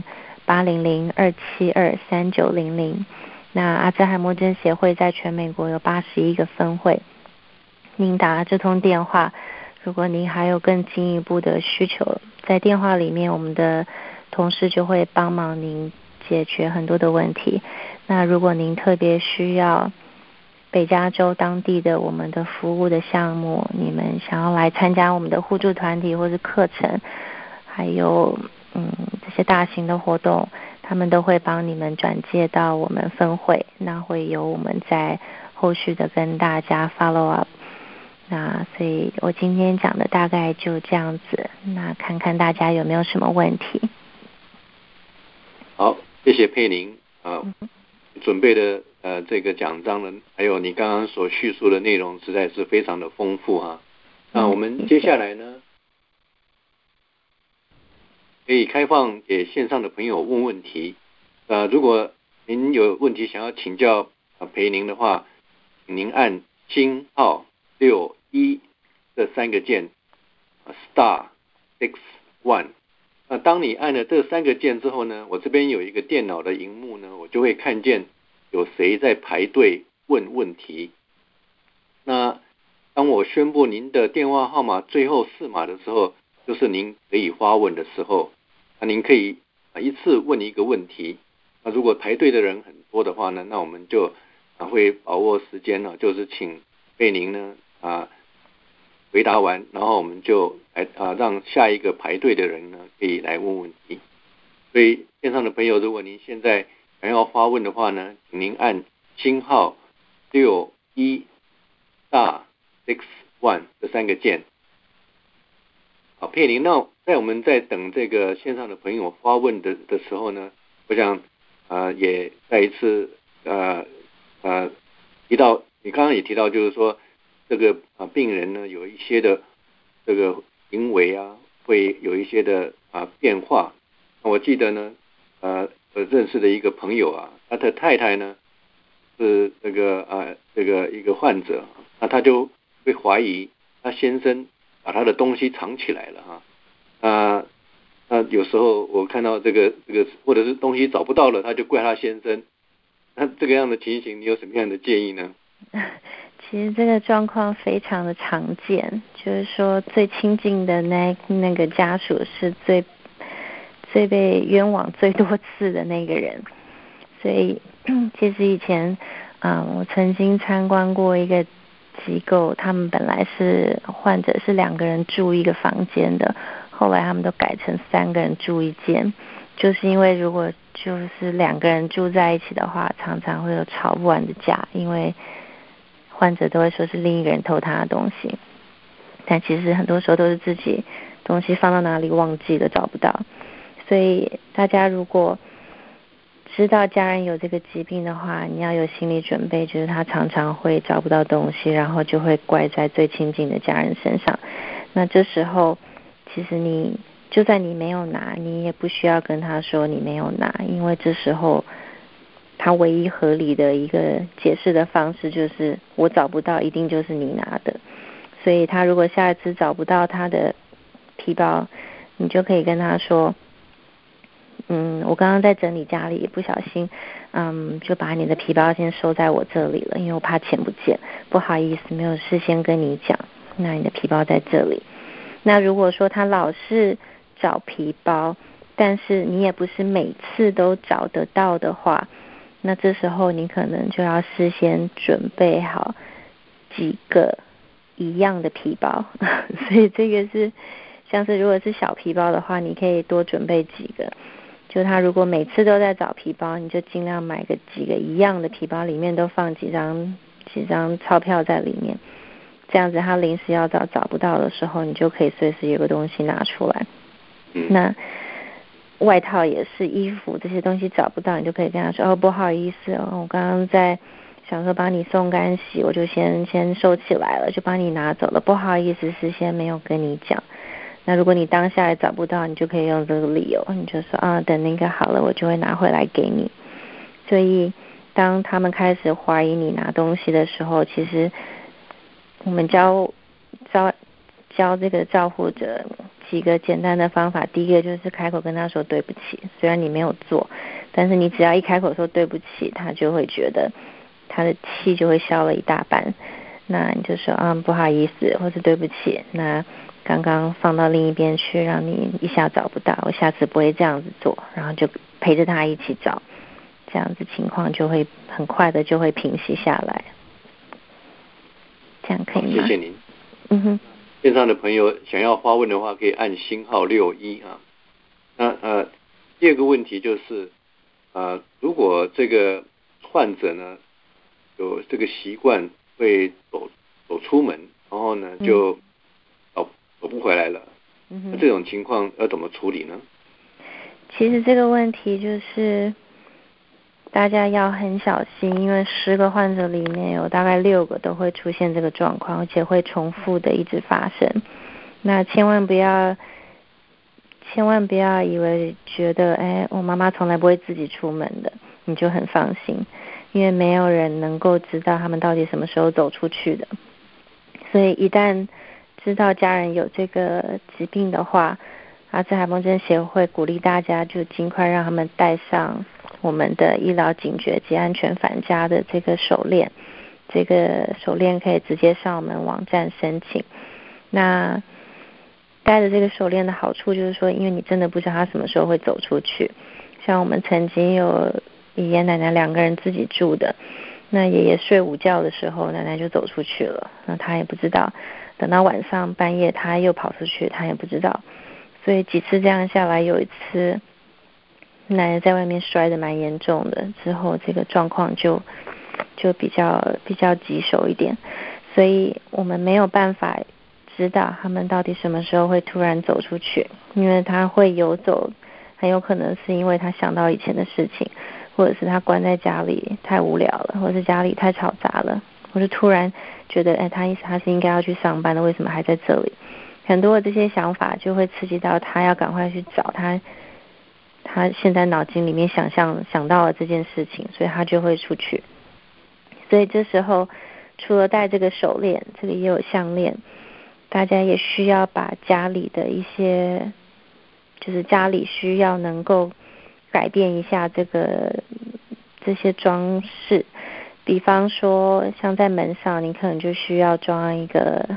Speaker 2: 800-272-3900。那阿兹海默症协会在全美国有81个分会，您打这通电话，如果您还有更进一步的需求，在电话里面我们的同事就会帮忙您解决很多的问题。那如果您特别需要北加州当地的我们的服务的项目，你们想要来参加我们的互助团体或是课程，还有这些大型的活动，他们都会帮你们转介到我们分会，那会由我们在后续的跟大家 follow up。那所以我今天讲的大概就这样子，那看看大家有没有什么问题。
Speaker 1: 好，谢谢佩玲准备的这个讲章呢，还有你刚刚所叙述的内容实在是非常的丰富哈。那我们接下来呢，可以开放给线上的朋友问问题。如果您有问题想要请教裴宁的话，请您按#61这3个键*61。那当你按了这3个键之后呢，我这边有一个电脑的荧幕呢，我就会看见有谁在排队问问题。那当我宣布您的电话号码最后4码的时候，就是您可以发问的时候。那您可以一次问一个问题。那如果排队的人很多的话呢，那我们就会把握时间呢，就是请贝宁呢回答完，然后我们就来让下一个排队的人呢可以来问问题。所以线上的朋友，如果您现在想要发问的话呢，请您按#61这3个键。好，佩玲，那在我们在等这个线上的朋友发问的时候呢，我想也再一次提到，你刚刚也提到，就是说这个病人呢有一些的这个行为会有一些的变化。那我记得呢我认识的一个朋友他的太太呢是这个一个患者，那他就会怀疑他先生把他的东西藏起来了那有时候我看到这个或者是东西找不到了，他就怪他先生。那这个样的情形，你有什么样的建议呢？
Speaker 2: 其实这个状况非常的常见，就是说最亲近的那个家属是最被冤枉最多次的那个人。所以其实以前我曾经参观过一个机构，他们本来是患者是2个人住一个房间的，后来他们都改成3个人住一间，就是因为如果就是2个人住在一起的话，常常会有吵不完的架，因为患者都会说是另一个人偷他的东西，但其实很多时候都是自己东西放到哪里忘记了，找不到。所以大家如果知道家人有这个疾病的话，你要有心理准备，就是他常常会找不到东西，然后就会怪在最亲近的家人身上。那这时候其实你就算你没有拿，你也不需要跟他说你没有拿，因为这时候他唯一合理的一个解释的方式就是我找不到，一定就是你拿的。所以他如果下一次找不到他的皮包，你就可以跟他说，我刚刚在整理家里，不小心就把你的皮包先收在我这里了，因为我怕钱不见，不好意思没有事先跟你讲，那你的皮包在这里。那如果说他老是找皮包，但是你也不是每次都找得到的话，那这时候你可能就要事先准备好几个一样的皮包所以这个是像是如果是小皮包的话，你可以多准备几个，就他如果每次都在找皮包，你就尽量买个几个一样的皮包，里面都放几张钞票在里面，这样子他临时要找不到的时候，你就可以随时有个东西拿出来。那外套也是，衣服这些东西找不到，你就可以跟他说不好意思我刚刚在想说帮你送干洗，我就先收起来了，就帮你拿走了，不好意思事先没有跟你讲。那如果你当下也找不到，你就可以用这个理由，你就说等那个好了我就会拿回来给你。所以当他们开始怀疑你拿东西的时候，其实我们教这个照护者几个简单的方法。第一个就是开口跟他说对不起，虽然你没有做，但是你只要一开口说对不起，他就会觉得他的气就会消了一大半。那你就说不好意思或是对不起，那刚刚放到另一边去让你一下找不到，我下次不会这样子做，然后就陪着他一起找，这样子情况就会很快的就会平息下来。这样可以吗？
Speaker 1: 谢谢您。线上的朋友想要发问的话，可以按星号61啊。那第二个问题就是如果这个患者呢有这个习惯会走出门，然后呢就走不回来了，那这种情况要怎么处理呢？
Speaker 2: 其实这个问题就是大家要很小心，因为10个患者里面有大概6个都会出现这个状况，而且会重复的一直发生。那千万不要以为觉得我妈妈从来不会自己出门的，你就很放心，因为没有人能够知道他们到底什么时候走出去的。所以一旦知道家人有这个疾病的话，阿兹海默症协会鼓励大家就尽快让他们戴上我们的医疗警觉及安全返家的这个手链。这个手链可以直接上我们网站申请。那戴着这个手链的好处就是说，因为你真的不知道他什么时候会走出去。像我们曾经有爷爷奶奶2个人自己住的，那爷爷睡午觉的时候，奶奶就走出去了，那他也不知道，等到晚上半夜他又跑出去，他也不知道。所以几次这样下来，有一次奶奶在外面摔得蛮严重的，之后这个状况就比较棘手一点。所以我们没有办法知道他们到底什么时候会突然走出去，因为他会游走，很有可能是因为他想到以前的事情，或者是他关在家里太无聊了，或者是家里太吵杂了，或是突然觉得他是应该要去上班的，为什么还在这里？很多的这些想法就会刺激到他要赶快去找他现在脑筋里面想到了这件事情，所以他就会出去。所以这时候除了戴这个手链，这里也有项链，大家也需要把家里的一些就是家里需要能够改变一下这些装饰， 比方说像在门上，你可能就需要装一个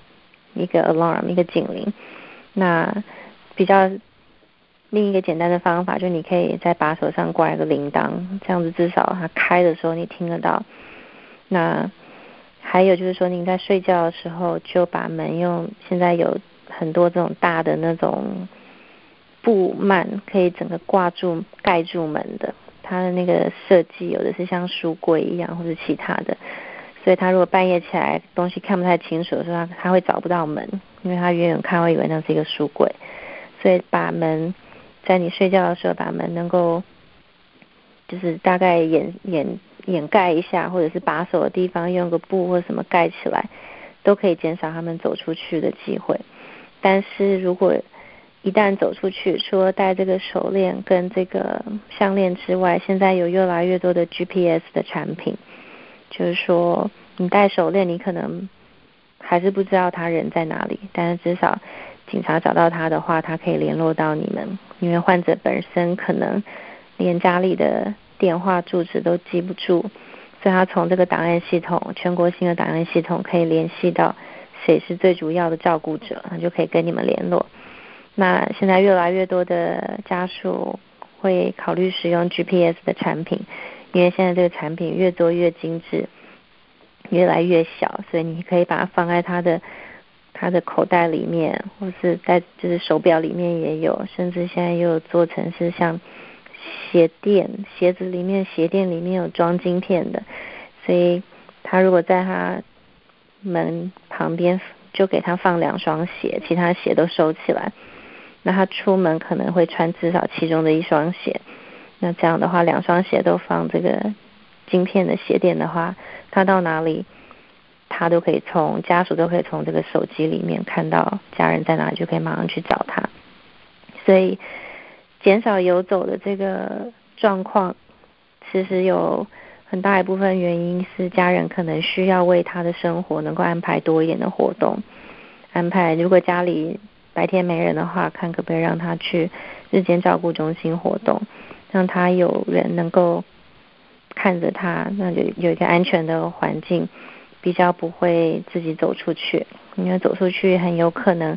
Speaker 2: alarm， 一个警铃。那比较另一个简单的方法，就你可以在把手上挂一个铃铛，这样子至少它开的时候你听得到。那还有就是说，您在睡觉的时候就把门用，现在有很多这种大的那种布幔，可以整个挂住盖住门的。它的那个设计有的是像书柜一样，或者其他的，所以他如果半夜起来东西看不太清楚的时候，他会找不到门，因为他远远看会以为那是一个书柜。所以把门在你睡觉的时候，把门能够就是大概掩盖一下，或者是把手的地方用个布或什么盖起来，都可以减少他们走出去的机会。但是如果一旦走出去，除了戴这个手链跟这个项链之外，现在有越来越多的 GPS 的产品，就是说你戴手链，你可能还是不知道他人在哪里，但是至少警察找到他的话，他可以联络到你们，因为患者本身可能连家里的电话住址都记不住，所以他从这个档案系统，全国性的档案系统可以联系到谁是最主要的照顾者，他就可以跟你们联络。那现在越来越多的家属会考虑使用 GPS 的产品，因为现在这个产品越做越精致，越来越小，所以你可以把它放在他的口袋里面，或是在就是手表里面也有，甚至现在也有做成是像鞋子里面鞋垫里面有装晶片的，所以他如果在他门旁边就给他放2双鞋，其他鞋都收起来，那他出门可能会穿至少其中的1双鞋，那这样的话2双鞋都放这个晶片的鞋垫的话，他到哪里他都可以家属都可以从这个手机里面看到家人在哪里，就可以马上去找他。所以减少游走的这个状况，其实有很大一部分原因是家人可能需要为他的生活能够安排多一点的活动，如果家里白天没人的话，看可不可以让他去日间照顾中心活动，让他有人能够看着他，那就有一个安全的环境，比较不会自己走出去，因为走出去很有可能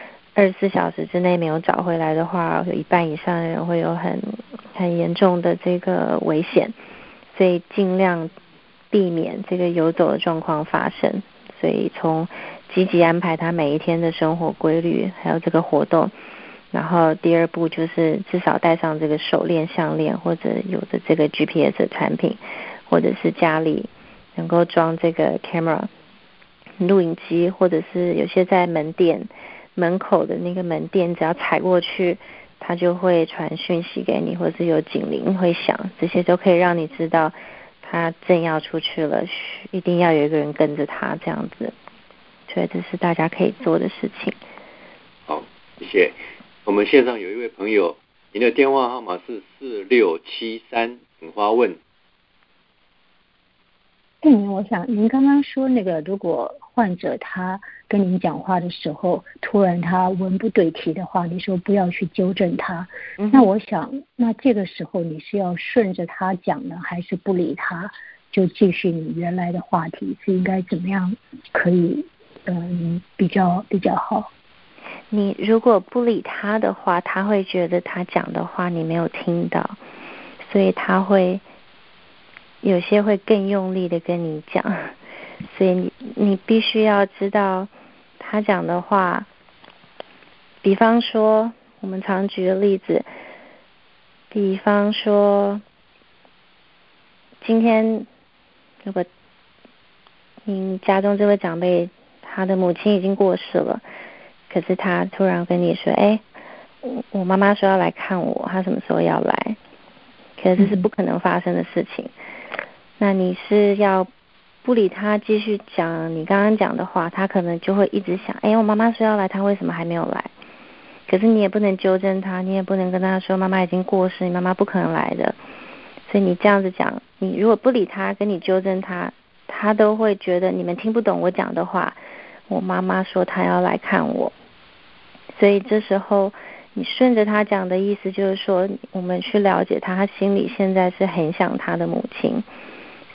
Speaker 2: 24小时之内没有找回来的话，有一半以上的人会有很严重的这个危险，所以尽量避免这个游走的状况发生。所以从积极安排他每一天的生活规律，还有这个活动，然后第2步就是至少带上这个手链、项链，或者有的这个 GPS 的产品，或者是家里能够装这个 camera 录影机，或者是有些在门口的那个门店，只要踩过去，它就会传讯息给你，或者是有警铃会响，这些都可以让你知道他正要出去了，一定要有一个人跟着他这样子。所以这是大家可以做的事情。
Speaker 1: 好，谢谢。我们线上有一位朋友，您的电话号码是4673，请发问。
Speaker 3: 我想您刚刚说那个，如果患者他跟您讲话的时候，突然他文不对题的话，你说不要去纠正他。那我想，那这个时候你是要顺着他讲呢，还是不理他，就继续你原来的话题？是应该怎么样可以比较好？
Speaker 2: 你如果不理他的话，他会觉得他讲的话你没有听到，所以他会有些会更用力的跟你讲，所以你必须要知道他讲的话。比方说我们常举的例子，比方说今天如果您家中这位长辈他的母亲已经过世了，可是他突然跟你说，我妈妈说要来看我，她什么时候要来？可是这是不可能发生的事情。那你是要不理他继续讲你刚刚讲的话，他可能就会一直想，我妈妈说要来，他为什么还没有来？可是你也不能纠正他，你也不能跟他说妈妈已经过世，你妈妈不可能来的。所以你这样子讲，你如果不理他，跟你纠正他，他都会觉得你们听不懂我讲的话。我妈妈说她要来看我，所以这时候你顺着他讲的意思就是说，我们去了解他心里现在是很想他的母亲，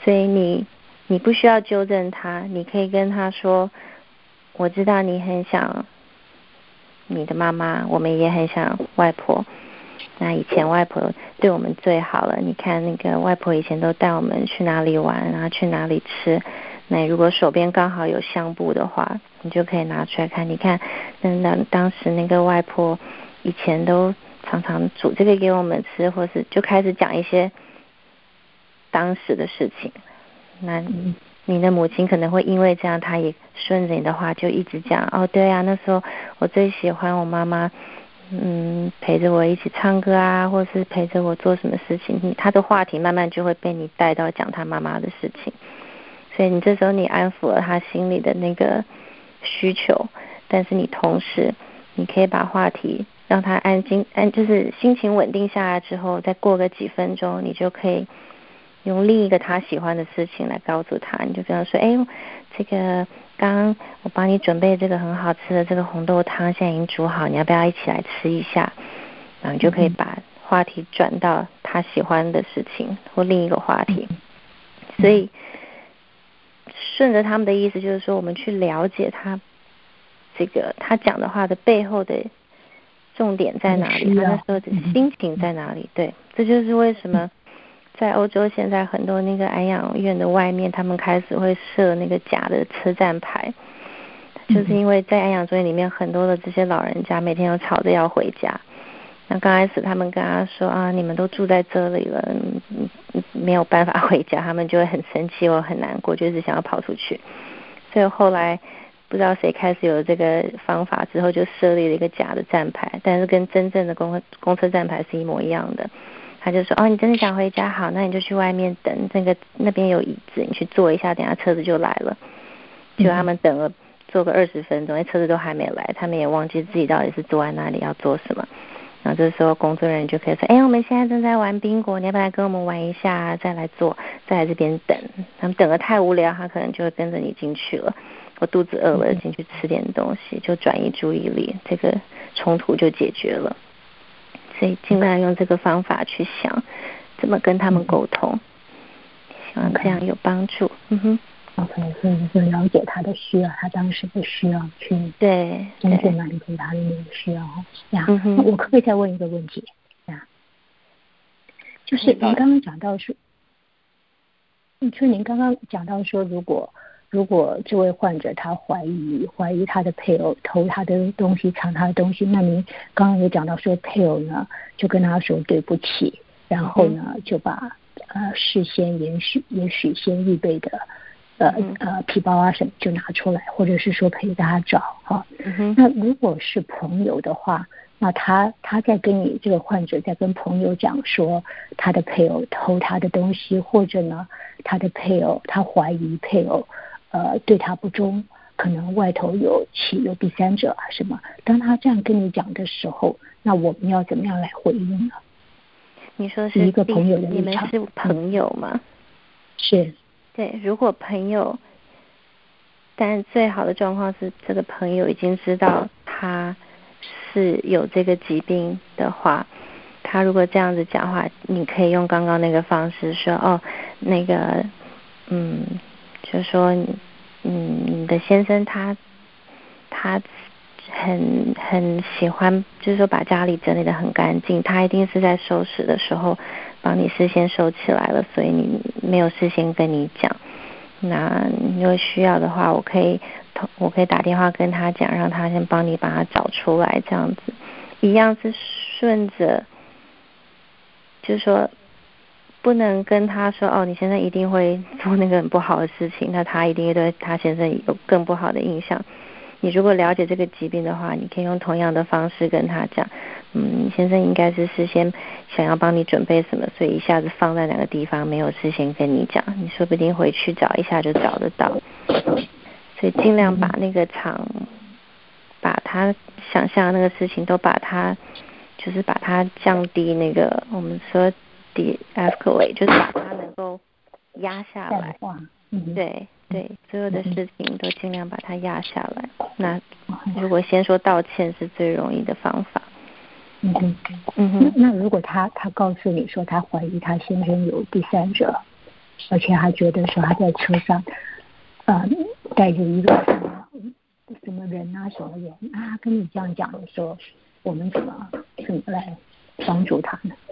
Speaker 2: 所以你不需要纠正他，你可以跟他说，我知道你很想你的妈妈，我们也很想外婆。那以前外婆对我们最好了，你看那个外婆以前都带我们去哪里玩，然后去哪里吃。那如果手边刚好有相簿的话，你就可以拿出来看。你看，当时那个外婆以前都常常煮这个给我们吃，或是就开始讲一些当时的事情。那你的母亲可能会因为这样，她也顺着你的话就一直讲，哦，对啊，那时候我最喜欢我妈妈，陪着我一起唱歌啊，或是陪着我做什么事情，她的话题慢慢就会被你带到讲她妈妈的事情。所以你这时候你安抚了她心里的那个需求，但是你同时你可以把话题让她就是心情稳定下来之后，再过个几分钟，你就可以用另一个他喜欢的事情来告诉他。你就跟他说，这个刚刚我帮你准备这个很好吃的这个红豆汤，现在已经煮好，你要不要一起来吃一下？然后你就可以把话题转到他喜欢的事情或另一个话题。所以顺着他们的意思，就是说我们去了解他这个他讲的话的背后的重点在哪里，他那时候的心情在哪里。对，这就是为什么在欧洲现在很多那个安养院的外面，他们开始会设那个假的车站牌，就是因为在安养中心里面很多的这些老人家每天都吵着要回家。那刚开始他们跟他说啊，你们都住在这里了，没有办法回家，他们就会很生气或很难过，就是想要跑出去。所以后来不知道谁开始有这个方法之后，就设立了一个假的站牌，但是跟真正的公车站牌是一模一样的。他就说，你真的想回家，好，那你就去外面等，那边有椅子，你去坐一下，等下车子就来了。结果他们等了坐个20分钟，车子都还没来，他们也忘记自己到底是坐在那里要做什么。然后这时候工作人员就可以说，我们现在正在玩宾果，你要不要来跟我们玩一下，再来坐，再来这边等。他们等得太无聊，他可能就会跟着你进去了。我肚子饿了，进去吃点东西，就转移注意力，这个冲突就解决了。所以尽量用这个方法去想怎么跟他们沟通，希望这样有帮助。
Speaker 3: OK， 所以就了解他的需要，他当时的需要去真正满足他的那个需要呀。我可不可以再问一个问题呀？就是您刚刚讲到说，您刚刚讲到说，如果这位患者他怀疑他的配偶偷他的东西、藏他的东西，那您刚刚有讲到说配偶呢就跟他说对不起，然后呢就把事先也许先预备的皮包啊什么就拿出来，或者是说陪他找哈。那如果是朋友的话，那他在跟你这个患者在跟朋友讲说他的配偶偷他的东西，或者呢他的配偶他怀疑配偶对他不忠，可能外头有第三者啊什么。当他这样跟你讲的时候，那我们要怎么样来回应呢？
Speaker 2: 你说是
Speaker 3: 一个朋友的
Speaker 2: 你们是朋友吗？
Speaker 3: 是。
Speaker 2: 对，如果朋友，但最好的状况是这个朋友已经知道他是有这个疾病的话，他如果这样子讲话，你可以用刚刚那个方式说，那个，就说，你的先生他很喜欢，就是说把家里整理得很干净，他一定是在收拾的时候帮你事先收起来了，所以你没有事先跟你讲。那你如果需要的话，我可以打电话跟他讲，让他先帮你把它找出来，这样子一样是顺着，就是说不能跟他说，你先生一定会做那个很不好的事情，那他一定会对他先生有更不好的印象。你如果了解这个疾病的话，你可以用同样的方式跟他讲，你先生应该是事先想要帮你准备什么，所以一下子放在哪个地方没有事先跟你讲，你说不定回去找一下就找得到。所以尽量把那个把他想象的那个事情都把它降低那个我们说de-escalate， 就是把它能够压下来。对，所有的事情都尽量把它压下来。那如果先说道歉是最容易的方法。
Speaker 3: 那如果他告诉你说他怀疑他先生有第三者， 而且还觉得说他在车上带着一个什么人啊什么人啊，跟你这样讲的时候，我们怎么来帮助他呢？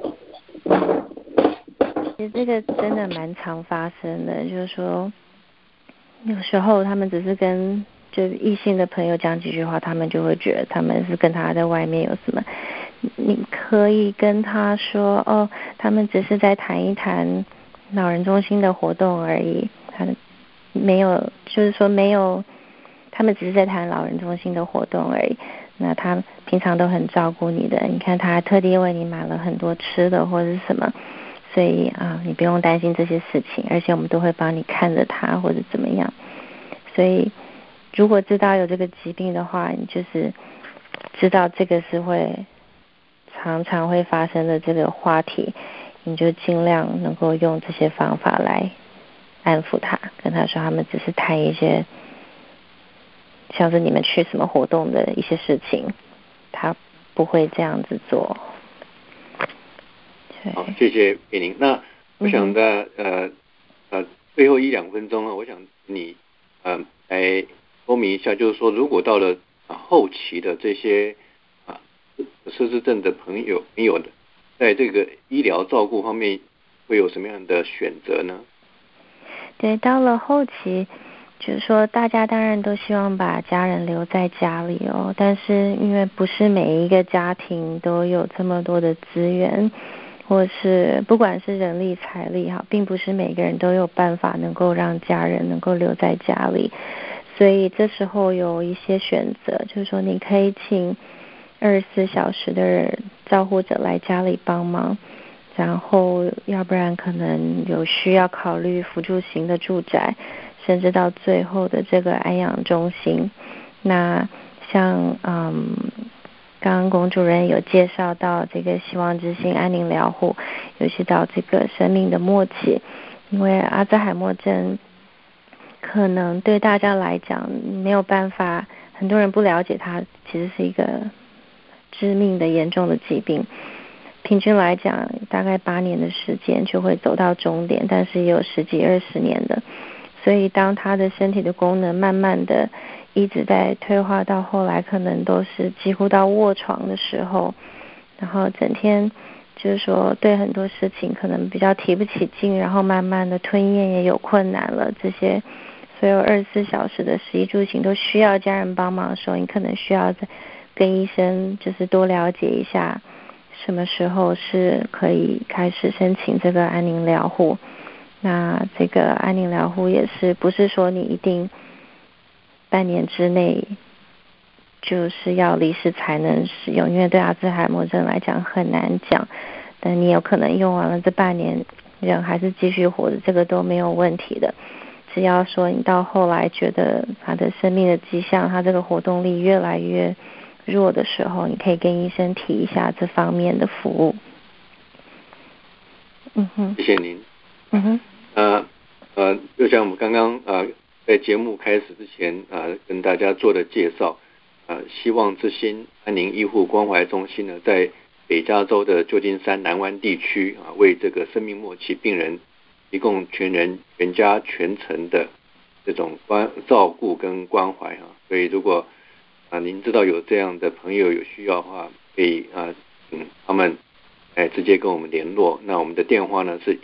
Speaker 2: 其实这个真的蛮常发生的，就是说有时候他们只是跟就是异性的朋友讲几句话，他们就会觉得他们是跟他在外面有什么。你可以跟他说他们只是在谈一谈老人中心的活动而已，他没有，就是说没有，他们只是在谈老人中心的活动而已。那他平常都很照顾你的，你看他特地为你买了很多吃的或者是什么，所以你不用担心这些事情，而且我们都会帮你看着他或者怎么样。所以如果知道有这个疾病的话，你就是知道这个是会常常会发生的这个话题，你就尽量能够用这些方法来安抚他，跟他说他们只是谈一些像是你们去什么活动的一些事情，他不会这样子做。
Speaker 1: 好，谢谢佩玲。那我想在最后1-2分钟我想你来说明一下，就是说如果到了后期的这些失智症的朋友的，在这个医疗照顾方面会有什么样的选择呢？
Speaker 2: 对，到了后期就是说大家当然都希望把家人留在家里但是因为不是每一个家庭都有这么多的资源，或是不管是人力财力并不是每个人都有办法能够让家人能够留在家里，所以这时候有一些选择，就是说你可以请24小时的照护者来家里帮忙，然后要不然可能有需要考虑辅助型的住宅，甚至到最后的这个安养中心。那像刚刚龚主任有介绍到这个希望之星安宁疗护，尤其到这个生命的末期，因为阿兹海默症可能对大家来讲没有办法，很多人不了解它其实是一个致命的严重的疾病，平均来讲大概8年的时间就会走到终点，但是也有10几20年的，所以当他的身体的功能慢慢的一直在退化，到后来可能都是几乎到卧床的时候，然后整天就是说对很多事情可能比较提不起劲，然后慢慢的吞咽也有困难了，这些所有24小时的食衣住行都需要家人帮忙的时候，你可能需要跟医生就是多了解一下什么时候是可以开始申请这个安宁疗护。那这个安宁疗护也是不是说你一定半年之内就是要离世才能使用，因为对阿兹海默症来讲很难讲，但你有可能用完了这半年人还是继续活着，这个都没有问题的。只要说你到后来觉得他的生命的迹象，他这个活动力越来越弱的时候，你可以跟医生提一下这方面的服务。
Speaker 1: 谢谢您。就像我们刚刚在节目开始之前跟大家做的介绍，希望之星安宁医护关怀中心呢，在北加州的旧金山南湾地区为这个生命末期病人提供全家全程的这种照顾跟关怀所以如果您知道有这样的朋友有需要的话，可以请他们直接跟我们联络。那我们的电话呢是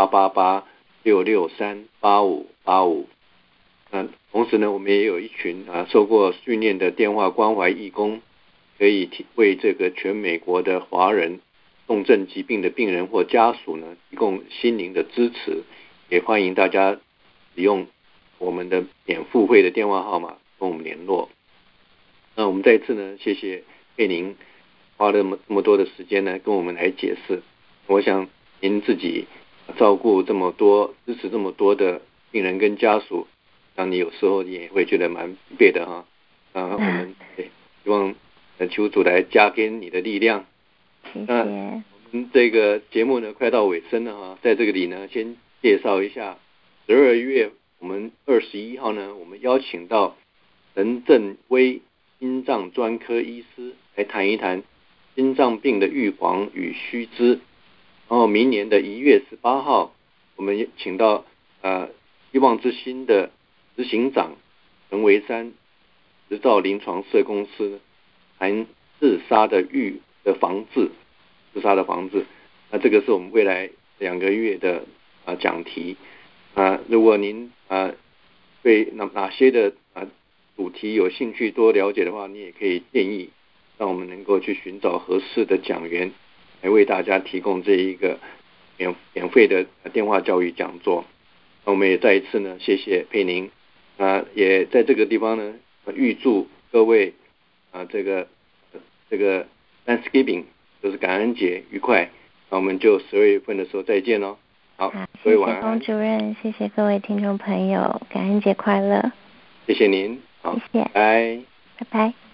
Speaker 1: 1888-663-8585。同时呢，我们也有一群受过训练的电话关怀义工，可以为这个全美国的华人重症疾病的病人或家属呢提供心灵的支持。也欢迎大家使用我们的免付费的电话号码跟我们联络。那我们再一次呢，谢谢佩玲花了这么多的时间呢跟我们来解释。我想您自己照顾这么多、支持这么多的病人跟家属，让你有时候也会觉得蛮疲惫的我们希望求主来加给你的力量。
Speaker 2: 谢谢。
Speaker 1: 我们这个节目呢快到尾声了在这里呢先介绍一下，12月我们21号呢，我们邀请到陈正威心脏专科医师来谈一谈心脏病的预防与须知。然后明年的1月18号我们也请到希望之星的执行长陈维山，执照临床社公司谈自杀的防治，那这个是我们未来2个月的讲题。如果您对哪些的主题有兴趣多了解的话，你也可以建议让我们能够去寻找合适的讲员来为大家提供这一个免费的电话教育讲座。那我们也再一次呢谢谢佩宁，也在这个地方呢预祝各位这个 Thanksgiving 就是感恩节愉快。那我们就12月份的时候再见咯。好，各位晚安。
Speaker 2: 谢谢龚主任，谢谢各位听众朋友，感恩节快乐。
Speaker 1: 谢谢您，好，
Speaker 2: 谢谢，
Speaker 1: 拜拜。
Speaker 2: 拜拜。